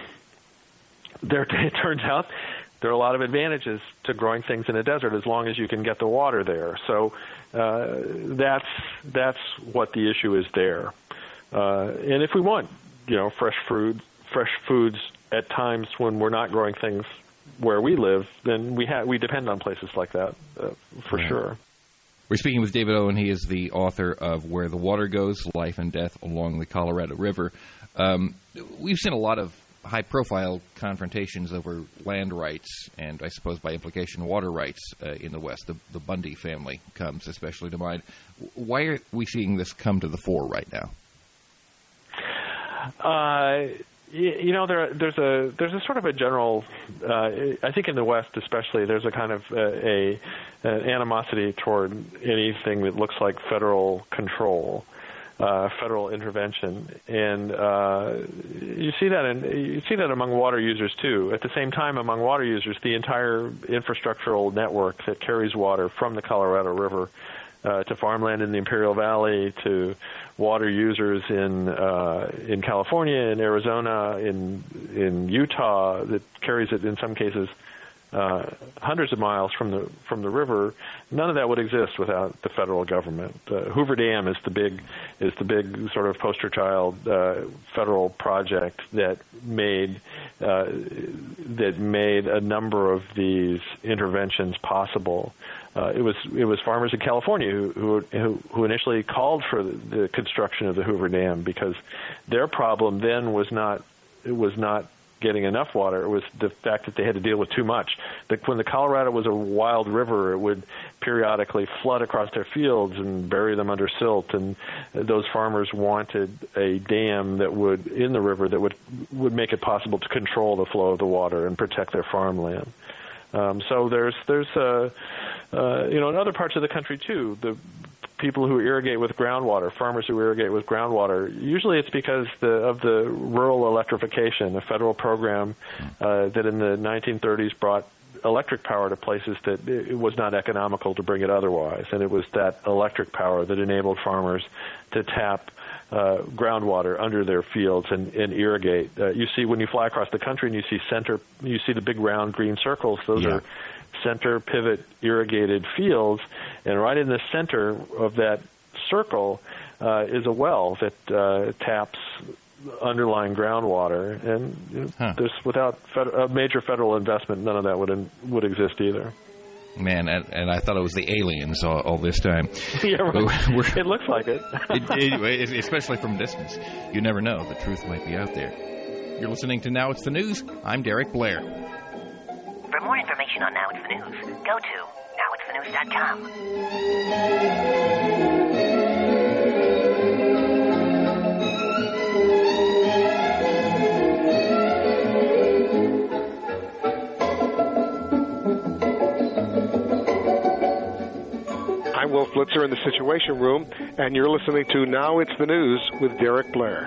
[SPEAKER 21] there. It turns out there are a lot of advantages to growing things in a desert as long as you can get the water there. So uh, that's that's what the issue is there. Uh, and if we want, you know, fresh fruit. fresh foods at times when we're not growing things where we live, then we ha- we depend on places like that uh, for
[SPEAKER 7] yeah.
[SPEAKER 21] sure.
[SPEAKER 7] We're speaking with David Owen. He is the author of Where the Water Goes, Life and Death Along the Colorado River. Um, we've seen a lot of high-profile confrontations over land rights and, I suppose, by implication, water rights uh, in the West. The, the Bundy family comes especially to mind. Why are we seeing this come to the fore right now?
[SPEAKER 21] Uh You know, there, there's a there's a sort of a general, uh, I think in the West especially, there's a kind of a, a an animosity toward anything that looks like federal control, uh, federal intervention, and uh, you see that in, you see that among water users too. At the same time, among water users, the entire infrastructural network that carries water from the Colorado River Uh, to farmland in the Imperial Valley, to water users in uh, in California, in Arizona, in in Utah, that carries it in some cases uh, hundreds of miles from the from the river. None of that would exist without the federal government. Uh, Hoover Dam is the big is the big sort of poster child uh, federal project that made uh, that made a number of these interventions possible. Uh, it was it was farmers in California who who, who initially called for the, the construction of the Hoover Dam, because their problem then was not it was not getting enough water. It was the fact that they had to deal with too much. That when the Colorado was a wild river, it would periodically flood across their fields and bury them under silt. And those farmers wanted a dam that would in the river that would would make it possible to control the flow of the water and protect their farmland. Um, so there's there's uh, uh, you know in other parts of the country too, the people who irrigate with groundwater, farmers who irrigate with groundwater, usually it's because the, of the rural electrification, a federal program uh, that in the nineteen thirties brought electric power to places that it was not economical to bring it otherwise, and it was that electric power that enabled farmers to tap Uh, groundwater under their fields and, and irrigate. Uh, you see when you fly across the country and you see center, you see the big round green circles. Those yeah. are center pivot irrigated fields, and right in the center of that circle uh, is a well that uh, taps underlying groundwater. And you know, huh. there's without fed- a major federal investment, none of that would in, would exist either.
[SPEAKER 7] Man, and, and I thought it was the aliens all, all this time.
[SPEAKER 21] Yeah, right. We're, it looks like it.
[SPEAKER 7] it. Especially from distance. You never know. The truth might be out there. You're listening to Now It's the News. I'm Derek Blair.
[SPEAKER 16] For more information on Now It's the News, go to now it's the news dot com.
[SPEAKER 15] Flitzer in the Situation Room, and you're listening to Now It's the News with Derek Blair.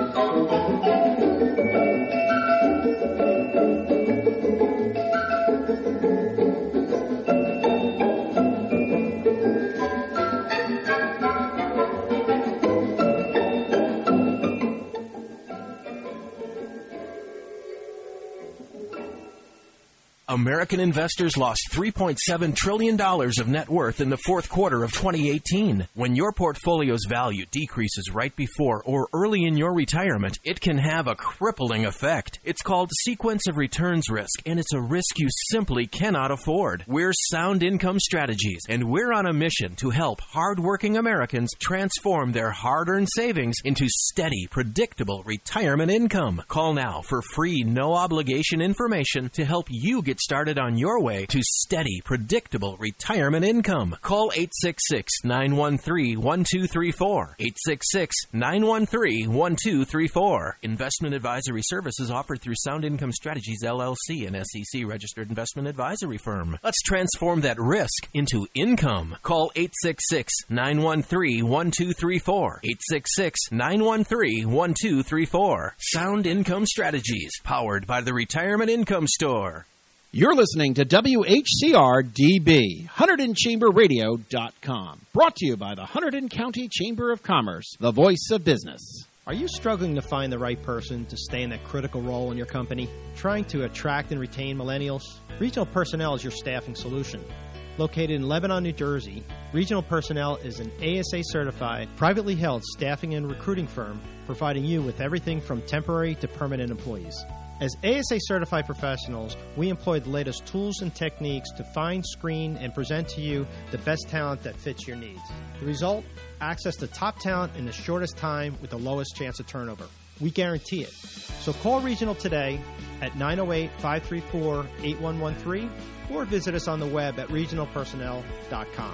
[SPEAKER 1] American investors lost three point seven trillion dollars of net worth in the fourth quarter of twenty eighteen. When your portfolio's value decreases right before or early in your retirement, it can have a crippling effect. It's called sequence of returns risk, and it's a risk you simply cannot afford. We're Sound Income Strategies, and we're on a mission to help hardworking Americans transform their hard-earned savings into steady, predictable retirement income. Call now for free, no-obligation information to help you get started on your way to steady, predictable retirement income. Call eight six six, nine one three, one two three four. eight six six, nine one three, one two three four. Investment advisory services offered through Sound Income Strategies, L L C, an S E C-registered investment advisory firm. Let's transform that risk into income. Call eight six six, nine one three, one two three four. eight six six, nine one three, one two three four. Sound Income Strategies, powered by the Retirement Income Store.
[SPEAKER 3] You're listening to W H C R D B, Hunterdon Chamber Radio dot com. Brought to you by the Hunterdon County Chamber of Commerce, the voice of business.
[SPEAKER 11] Are you struggling to find the right person to stay in that critical role in your company? Trying to attract and retain millennials? Regional Personnel is your staffing solution. Located in Lebanon, New Jersey, Regional Personnel is an A S A-certified, privately held staffing and recruiting firm providing you with everything from temporary to permanent employees. As A S A-certified professionals, we employ the latest tools and techniques to find, screen, and present to you the best talent that fits your needs. The result? Access to top talent in the shortest time with the lowest chance of turnover. We guarantee it. So call Regional today at nine oh eight, five three four, eight one one three or visit us on the web at regional personnel dot com.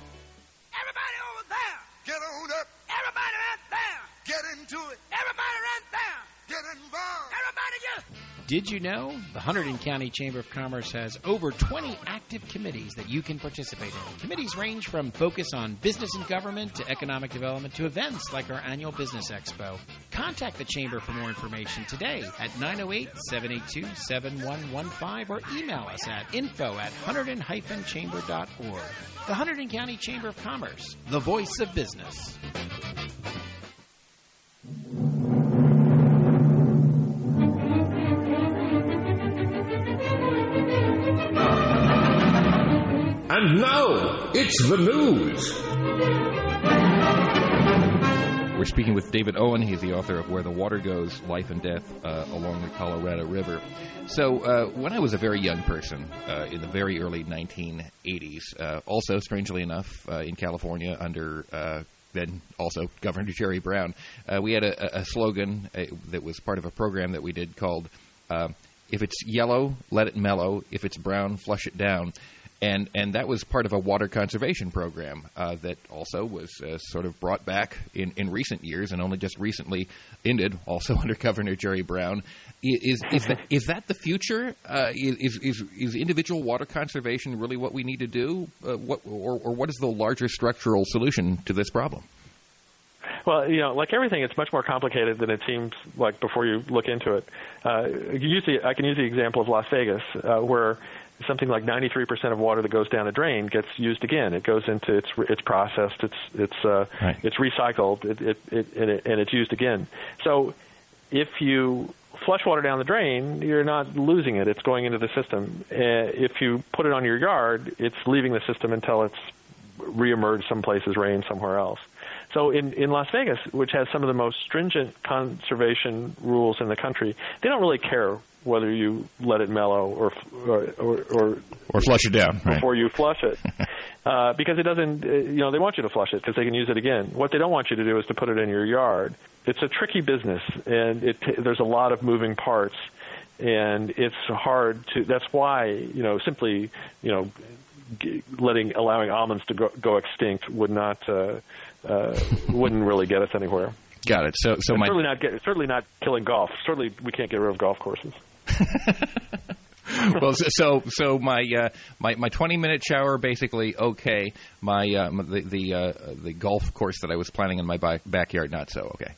[SPEAKER 13] Everybody over there, get on up. Everybody right there, get into it. Everybody right there, get involved. Everybody just...
[SPEAKER 3] Did you know the Hunterdon County Chamber of Commerce has over twenty active committees that you can participate in? Committees range from focus on business and government to economic development to events like our annual Business Expo. Contact the Chamber for more information today at nine oh eight, seven eight two, seven one one five or email us at info at hunterdon dash chamber dot org. The Hunterdon County Chamber of Commerce, the voice of business.
[SPEAKER 6] And now, it's the news.
[SPEAKER 7] We're speaking with David Owen. He's the author of Where the Water Goes, Life and Death uh, Along the Colorado River. So uh, when I was a very young person uh, in the very early nineteen eighties, uh, also, strangely enough, uh, in California under uh, then also Governor Jerry Brown, uh, we had a, a slogan uh, that was part of a program that we did called, uh, if it's yellow, let it mellow. If it's brown, flush it down. And and that was part of a water conservation program uh, that also was uh, sort of brought back in, in recent years and only just recently ended, also under Governor Jerry Brown. Is is that is that the future? Uh, is, is is individual water conservation really what we need to do? Uh, what or, or what is the larger structural solution to this problem?
[SPEAKER 21] Well, you know, like everything, it's much more complicated than it seems like before you look into it. Uh, usually, I can use the example of Las Vegas, uh, where something like ninety-three percent of water that goes down a drain gets used again. It goes into it's it's processed, it's it's uh, right. it's recycled, it, it, it, and, it, and it's used again. So if you flush water down the drain, you're not losing it; it's going into the system. Uh, if you put it on your yard, it's leaving the system until it's reemerged some places, rain somewhere else. So in, in Las Vegas, which has some of the most stringent conservation rules in the country, they don't really care whether you let it mellow or or or, or,
[SPEAKER 7] or flush it down
[SPEAKER 21] before
[SPEAKER 7] right.
[SPEAKER 21] you flush it, uh, because it doesn't. Uh, you know, they want you to flush it because they can use it again. What they don't want you to do is to put it in your yard. It's a tricky business, and it there's a lot of moving parts, and it's hard to. That's why you know simply you know letting allowing almonds to go, go extinct would not. Uh, Uh, wouldn't really get us anywhere.
[SPEAKER 7] Got it. So, so my
[SPEAKER 21] certainly not get, certainly not killing golf. Certainly, we can't get rid of golf courses.
[SPEAKER 7] Well, so so my uh, my my twenty minute shower basically okay. My uh, the the uh, the golf course that I was planning in my back, backyard not so okay.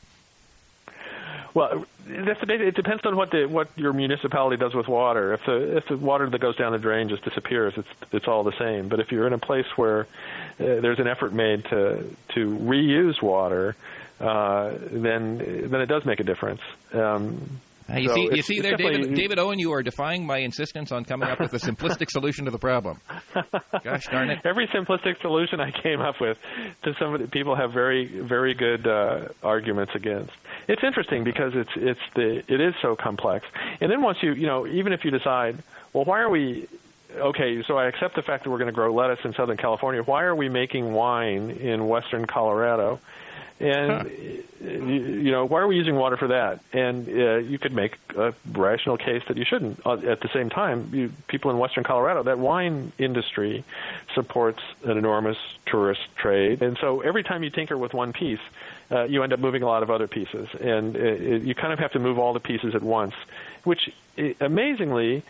[SPEAKER 21] Well, that's the, it depends on what the what your municipality does with water. If the if the water that goes down the drain just disappears, it's it's all the same. But if you're in a place where uh, there's an effort made to to reuse water, uh, then then it does make a difference. Um,
[SPEAKER 7] Uh, you
[SPEAKER 21] so
[SPEAKER 7] see, you
[SPEAKER 21] it's-
[SPEAKER 7] see
[SPEAKER 21] it's
[SPEAKER 7] there, David,
[SPEAKER 21] definitely-
[SPEAKER 7] David Owen, you are defying my insistence on coming up with a simplistic solution to the problem. Gosh darn it.
[SPEAKER 21] Every simplistic solution I came up with, to some of the people have very, very good uh, arguments against. It's interesting because it's it's the it is so complex. And then once you you know even if you decide, well, why are we okay? So I accept the fact that we're going to grow lettuce in Southern California. Why are we making wine in Western Colorado? And, huh. you, you know, why are we using water for that? And uh, you could make a rational case that you shouldn't. Uh, at the same time, you, people in Western Colorado, that wine industry supports an enormous tourist trade. And so every time you tinker with one piece, uh, you end up moving a lot of other pieces. And uh, it, you kind of have to move all the pieces at once, which, uh, amazingly,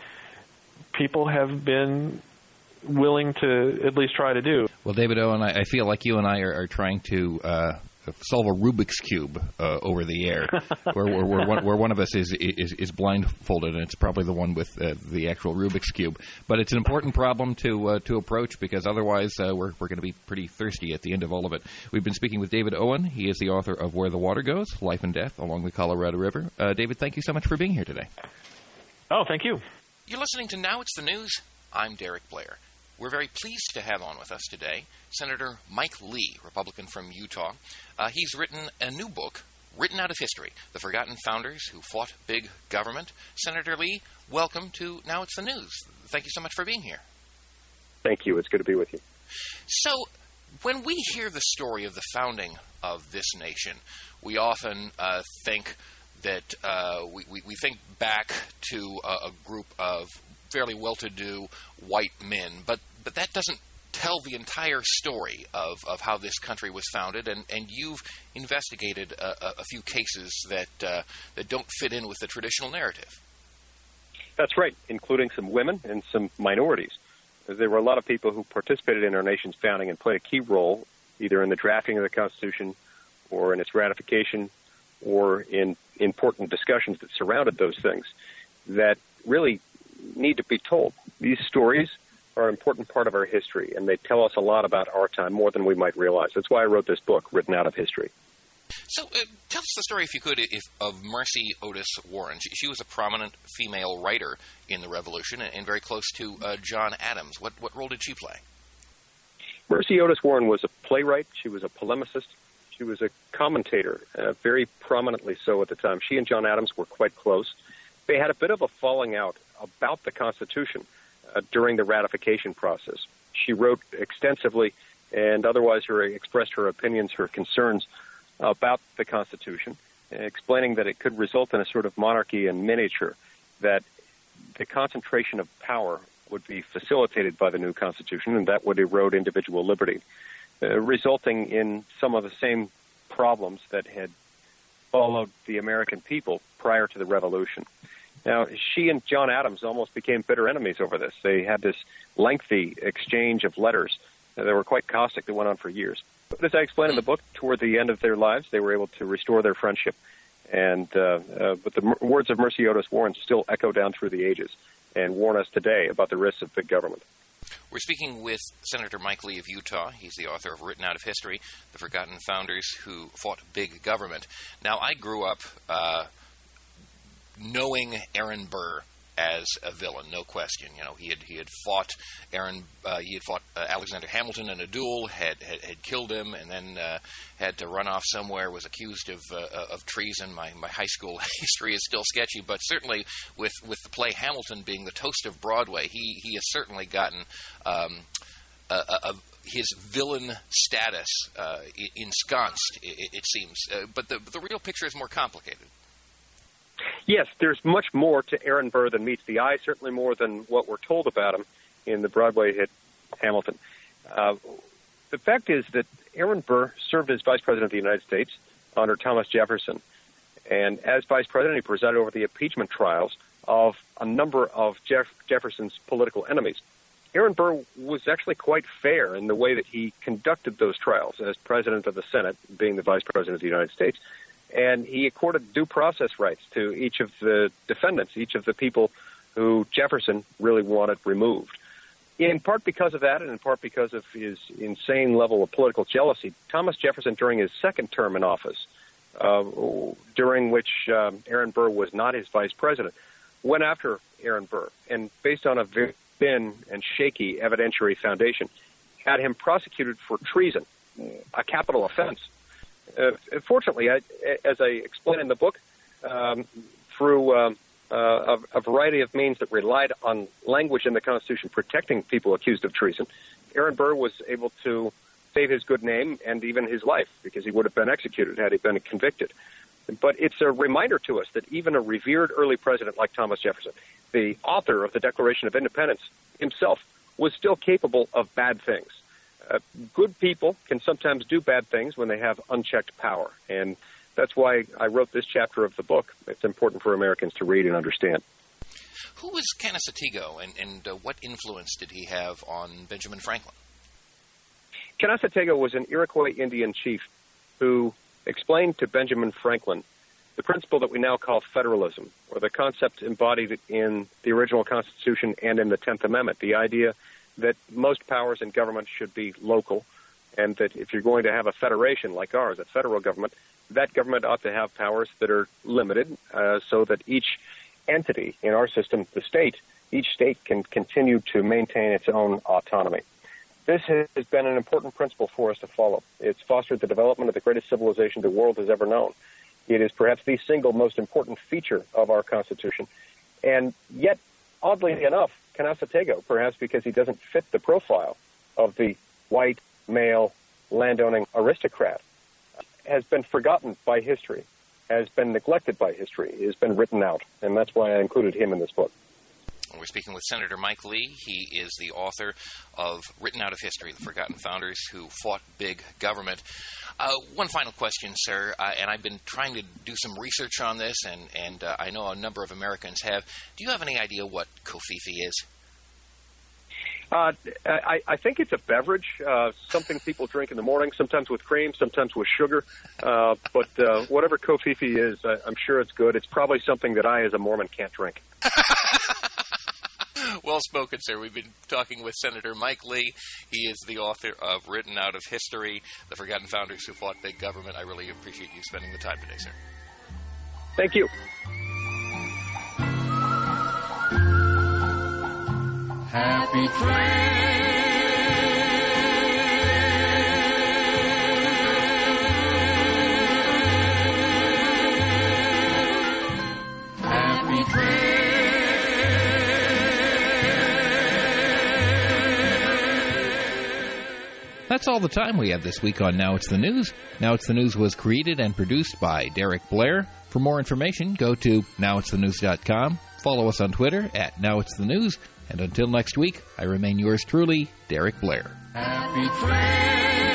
[SPEAKER 21] people have been willing to at least try to do.
[SPEAKER 7] Well, David Owen, I, I feel like you and I are, are trying to uh, solve a Rubik's Cube uh, over the air, where, where, where, one, where one of us is, is, is blindfolded, and it's probably the one with uh, the actual Rubik's Cube. But it's an important problem to uh, to approach, because otherwise uh, we're, we're going to be pretty thirsty at the end of all of it. We've been speaking with David Owen. He is the author of Where the Water Goes, Life and Death Along the Colorado River. Uh, David, thank you so much for being here today.
[SPEAKER 21] Oh, thank you.
[SPEAKER 7] You're listening to Now It's the News. I'm Derek Blair. We're very pleased to have on with us today Senator Mike Lee, Republican from Utah. Uh, he's written a new book, Written Out of History, The Forgotten Founders Who Fought Big Government. Senator Lee, welcome to Now It's the News. Thank you so much for being here.
[SPEAKER 4] Thank you. It's good to be with you.
[SPEAKER 7] So, when we hear the story of the founding of this nation, we often uh, think that uh, we, we, we think back to a, a group of fairly well-to-do white men, but but that doesn't tell the entire story of, of how this country was founded, and, and you've investigated a, a, a few cases that uh, that don't fit in with the traditional narrative.
[SPEAKER 4] That's right, including some women and some minorities. There were a lot of people who participated in our nation's founding and played a key role, either in the drafting of the Constitution or in its ratification or in important discussions that surrounded those things that really need to be told. These stories are an important part of our history, and they tell us a lot about our time, more than we might realize. That's why I wrote this book, Written Out of History.
[SPEAKER 7] So uh, tell us the story, if you could, if, of Mercy Otis Warren. She, she was a prominent female writer in the Revolution and, and very close to uh, John Adams. What, what role did she play?
[SPEAKER 4] Mercy Otis Warren was a playwright. She was a polemicist. She was a commentator, uh, very prominently so at the time. She and John Adams were quite close. They had a bit of a falling out about the Constitution uh, during the ratification process. She wrote extensively and otherwise her, expressed her opinions, her concerns about the Constitution, explaining that it could result in a sort of monarchy in miniature, that the concentration of power would be facilitated by the new Constitution, and that would erode individual liberty, uh, resulting in some of the same problems that had followed the American people prior to the Revolution. Now, she and John Adams almost became bitter enemies over this. They had this lengthy exchange of letters that were quite caustic that went on for years. But as I explain in the book, toward the end of their lives, they were able to restore their friendship. And uh, uh, but the m- words of Mercy Otis Warren still echo down through the ages and warn us today about the risks of big government.
[SPEAKER 7] We're speaking with Senator Mike Lee of Utah. He's the author of Written Out of History, The Forgotten Founders Who Fought Big Government. Now, I grew up uh, knowing Aaron Burr as a villain, no question. You know, he had he had fought Aaron, uh, he had fought uh, Alexander Hamilton in a duel, had had, had killed him, and then uh, had to run off somewhere. Was accused of uh, of treason. My my high school history is still sketchy, but certainly with, with the play Hamilton being the toast of Broadway, he he has certainly gotten um, a, a, a his villain status uh, ensconced, it, it seems. Uh, but the the real picture is more complicated.
[SPEAKER 4] Yes, there's much more to Aaron Burr than meets the eye, certainly more than what we're told about him in the Broadway hit Hamilton. Uh, the fact is that Aaron Burr served as Vice President of the United States under Thomas Jefferson. And as Vice President, he presided over the impeachment trials of a number of Jeff- Jefferson's political enemies. Aaron Burr was actually quite fair in the way that he conducted those trials as president of the Senate, being the vice president of the United States. And he accorded due process rights to each of the defendants, each of the people who Jefferson really wanted removed. In part because of that, and in part because of his insane level of political jealousy, Thomas Jefferson, during his second term in office, uh, during which um, Aaron Burr was not his vice president, went after Aaron Burr, and based on a very thin and shaky evidentiary foundation, had him prosecuted for treason, a capital offense. Uh, fortunately, I, as I explain in the book, um, through um, uh, a, a variety of means that relied on language in the Constitution protecting people accused of treason, Aaron Burr was able to save his good name and even his life, because he would have been executed had he been convicted. But it's a reminder to us that even a revered early president like Thomas Jefferson, the author of the Declaration of Independence himself, was still capable of bad things. Uh, good people can sometimes do bad things when they have unchecked power, and that's why I wrote this chapter of the book. It's important for Americans to read and understand.
[SPEAKER 7] Who was Canasatego, and, and uh, what influence did he have on Benjamin Franklin?
[SPEAKER 4] Canasatego was an Iroquois Indian chief who explained to Benjamin Franklin the principle that we now call federalism, or the concept embodied in the original Constitution and in the Tenth Amendment, the idea that most powers in government should be local, and that if you're going to have a federation like ours, a federal government, that government ought to have powers that are limited, uh, so that each entity in our system, the state, each state can continue to maintain its own autonomy. This has been an important principle for us to follow. It's fostered the development of the greatest civilization the world has ever known. It is perhaps the single most important feature of our Constitution. And yet, oddly enough, Canasatego, perhaps because he doesn't fit the profile of the white, male, landowning aristocrat, has been forgotten by history, has been neglected by history, has been written out. And that's why I included him in this book.
[SPEAKER 7] We're speaking with Senator Mike Lee. He is the author of Written Out of History, The Forgotten Founders Who Fought Big Government. Uh, one final question, sir, uh, and I've been trying to do some research on this, and, and uh, I know a number of Americans have. Do you have any idea what Kofifi is?
[SPEAKER 4] Uh, I, I think it's a beverage, uh, something people drink in the morning, sometimes with cream, sometimes with sugar. Uh, but uh, whatever Kofifi is, I, I'm sure it's good. It's probably something that I, as a Mormon, can't drink.
[SPEAKER 7] Well spoken, sir. We've been talking with Senator Mike Lee. He is the author of Written Out of History, The Forgotten Founders Who Fought Big Government. I really appreciate you spending the time today, sir.
[SPEAKER 4] Thank you.
[SPEAKER 13] Happy train. Happy train.
[SPEAKER 7] That's all the time we have this week on Now It's the News. Now It's the News was created and produced by Derek Blair. For more information, go to now it's the news dot com. Follow us on Twitter at Now It's the News. And until next week, I remain yours truly, Derek Blair.
[SPEAKER 13] Happy train.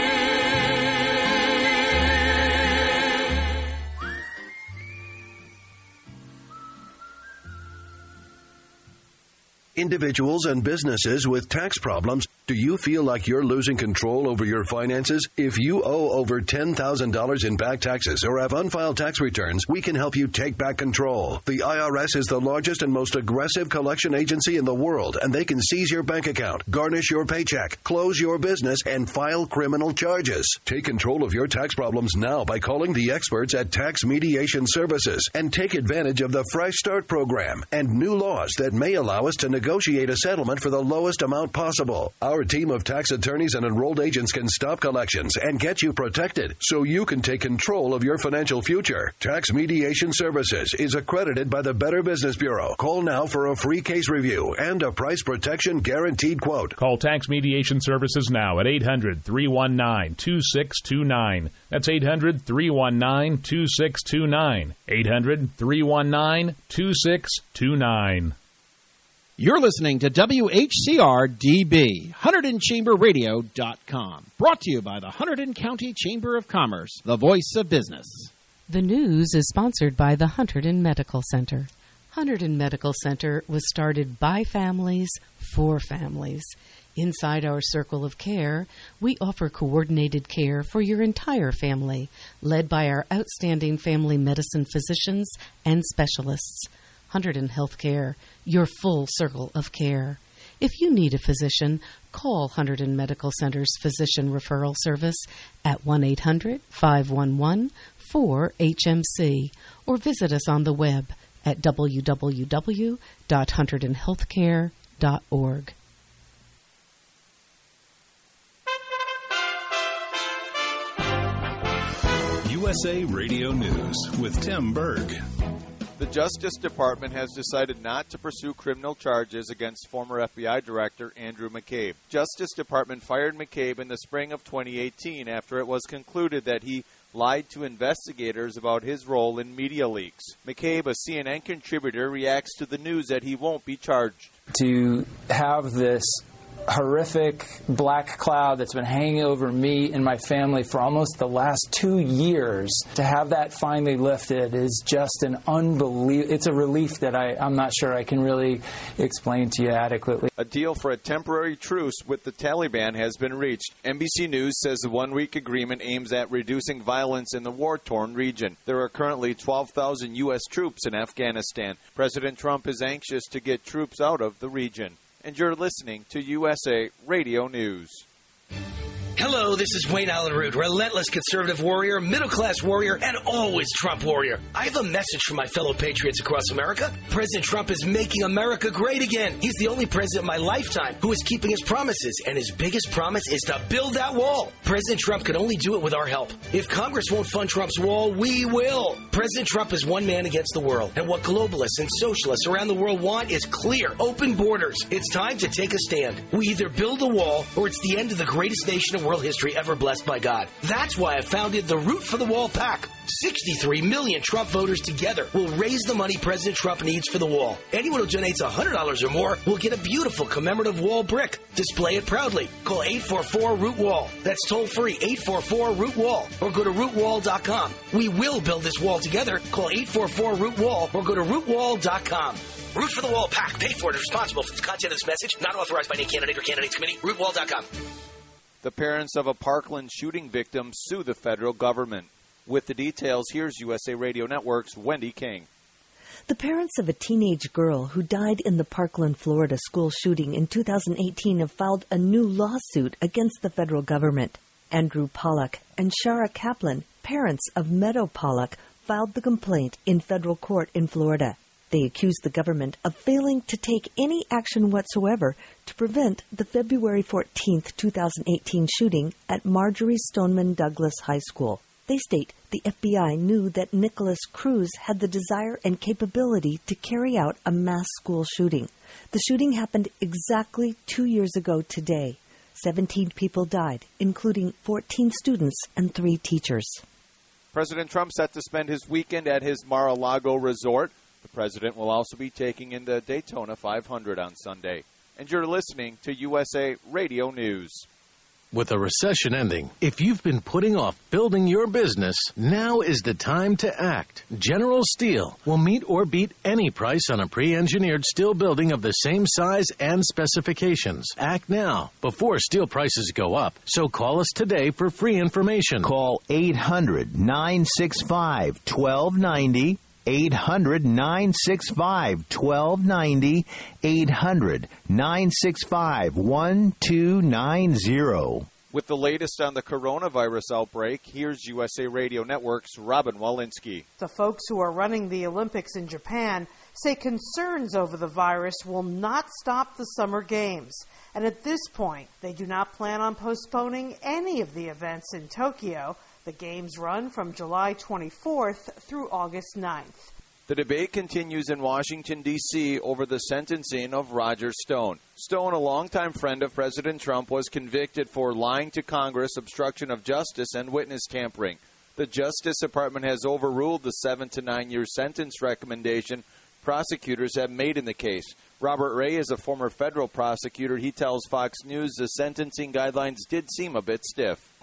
[SPEAKER 5] Individuals and businesses with tax problems, do you feel like you're losing control over your finances? If you owe over ten thousand dollars in back taxes or have unfiled tax returns, we can help you take back control. The I R S is the largest and most aggressive collection agency in the world, and they can seize your bank account, garnish your paycheck, close your business, and file criminal charges. Take control of your tax problems now by calling the experts at Tax Mediation Services and take advantage of the Fresh Start program and new laws that may allow us to negotiate a settlement for the lowest amount possible. Our team of tax attorneys and enrolled agents can stop collections and get you protected so you can take control of your financial future. Tax Mediation Services is accredited by the Better Business Bureau. Call now for a free case review and a price protection guaranteed quote.
[SPEAKER 22] Call Tax Mediation Services now at eight hundred, three one nine, two six two nine. That's eight hundred, three one nine, two six two nine. eight hundred, three one nine, two six two nine.
[SPEAKER 3] You're listening to W H C R D B, Hunterdon Chamber Radio dot com. Brought to you by the Hunterdon County Chamber of Commerce, the voice of business.
[SPEAKER 23] The news is sponsored by the Hunterdon Medical Center.
[SPEAKER 8] Hunterdon Medical Center was started by families for families. Inside our circle of care, we offer coordinated care for your entire family, led by our outstanding family medicine physicians and specialists. Hunterdon Healthcare, your full circle of care. If you need a physician, call Hunterdon Medical Center's Physician Referral Service at one eight hundred, five one one, four H M C or visit us on the web at w w w dot hunterdon healthcare dot org.
[SPEAKER 18] U S A Radio News with Tim Berg.
[SPEAKER 2] The Justice Department has decided not to pursue criminal charges against former F B I Director Andrew McCabe. Justice Department fired McCabe in the spring of twenty eighteen after it was concluded that he lied to investigators about his role in media leaks. McCabe, a C N N contributor, reacts to the news that he won't be charged.
[SPEAKER 9] To have this horrific black cloud that's been hanging over me and my family for almost the last two years, to have that finally lifted is just an unbelievable, it's a relief that I, I'm not sure I can really explain to you adequately.
[SPEAKER 2] A deal for a temporary truce with the Taliban has been reached. N B C News says the one-week agreement aims at reducing violence in the war-torn region. There are currently twelve thousand U S troops in Afghanistan. President Trump is anxious to get troops out of the region. And you're listening to U S A Radio News.
[SPEAKER 23] Hello, this is Wayne Allen Root, relentless conservative warrior, middle-class warrior, and always Trump warrior. I have a message for my fellow patriots across America. President Trump is making America great again. He's the only president in my lifetime who is keeping his promises, and his biggest promise is to build that wall. President Trump can only do it with our help. If Congress won't fund Trump's wall, we will. President Trump is one man against the world, and what globalists and socialists around the world want is clear, open borders. It's time to take a stand. We either build a wall, or it's the end of the greatest nation of world history ever blessed by God. That's why I founded the Root for the Wall PAC. sixty-three million Trump voters together will raise the money President Trump needs for the wall. Anyone who donates one hundred dollars or more will get a beautiful commemorative wall brick. Display it proudly. Call eight four four root wall. That's toll free, eight four four root wall, or go to root wall dot com. We will build this wall together. Call eight four four root wall or go to root wall dot com. Root for the Wall PAC. Paid for and responsible for the content of this message. Not authorized by any candidate or candidates committee. root wall dot com.
[SPEAKER 2] The parents of a Parkland shooting victim sue the federal government. With the details, here's U S A Radio Network's Wendy King.
[SPEAKER 24] The parents of a teenage girl who died in the Parkland, Florida school shooting in two thousand eighteen have filed a new lawsuit against the federal government. Andrew Pollock and Shara Kaplan, parents of Meadow Pollock, filed the complaint in federal court in Florida. They accused the government of failing to take any action whatsoever to prevent the February fourteenth, two thousand eighteen shooting at Marjorie Stoneman Douglas High School. They state the F B I knew that Nicholas Cruz had the desire and capability to carry out a mass school shooting. The shooting happened exactly two years ago today. Seventeen people died, including fourteen students and three teachers.
[SPEAKER 2] President Trump set to spend his weekend at his Mar-a-Lago resort. The president will also be taking in the Daytona five hundred on Sunday. And you're listening to U S A Radio News.
[SPEAKER 25] With a recession ending, if you've been putting off building your business, now is the time to act. General Steel will meet or beat any price on a pre-engineered steel building of the same size and specifications. Act now, before steel prices go up. So call us today for free information.
[SPEAKER 26] Call eight hundred, nine six five, one two nine zero. eight hundred, nine six five, one two nine zero. eight hundred, nine six five, one two nine zero.
[SPEAKER 2] With the latest on the coronavirus outbreak, here's U S A Radio Network's Robin Walensky.
[SPEAKER 27] The folks who are running the Olympics in Japan say concerns over the virus will not stop the Summer Games. And at this point, they do not plan on postponing any of the events in Tokyo. The games run from July twenty-fourth through August ninth.
[SPEAKER 2] The debate continues in Washington, D C over the sentencing of Roger Stone. Stone, a longtime friend of President Trump, was convicted for lying to Congress, obstruction of justice, and witness tampering. The Justice Department has overruled the seven to nine year sentence recommendation prosecutors have made in the case. Robert Ray is a former federal prosecutor. He tells Fox News the sentencing guidelines did seem a bit stiff.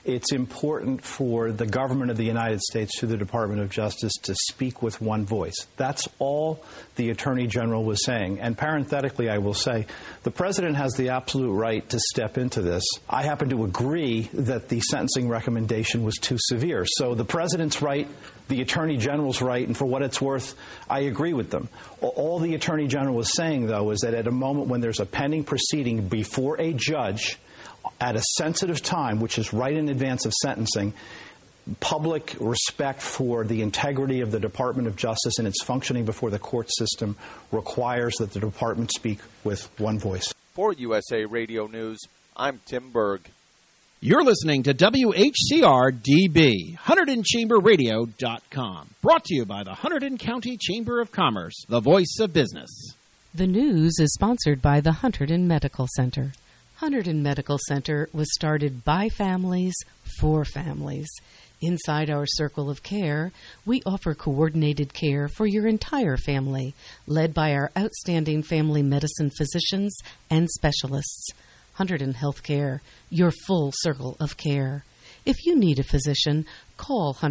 [SPEAKER 10] It's important for the government of the United States through the Department of Justice to speak with one voice. That's all the Attorney General was saying. And parenthetically, I will say, the President has the absolute right to step into this. I happen to agree that the sentencing recommendation was too severe. So the President's right, the Attorney General's right, and for what it's worth, I agree with them. All the Attorney General was saying, though, is that at a moment when there's a pending proceeding before a judge, at a sensitive time, which is right in advance of sentencing, public respect for the integrity of the Department of Justice and its functioning before the court system requires that the department speak with one voice.
[SPEAKER 2] For U S A Radio News, I'm Tim Berg.
[SPEAKER 3] You're listening to W H C R D B, Hunterdon Chamber Radio dot com. Brought to you by the Hunterdon County Chamber of Commerce, the voice of business.
[SPEAKER 8] The news is sponsored by the Hunterdon Medical Center. Hunterdon Medical Center was started by families for families. Inside our circle of care, we offer coordinated care for your entire family, led by our outstanding family medicine physicians and specialists. Hunterdon Healthcare, your full circle of care. If you need a physician, call Hunterdon.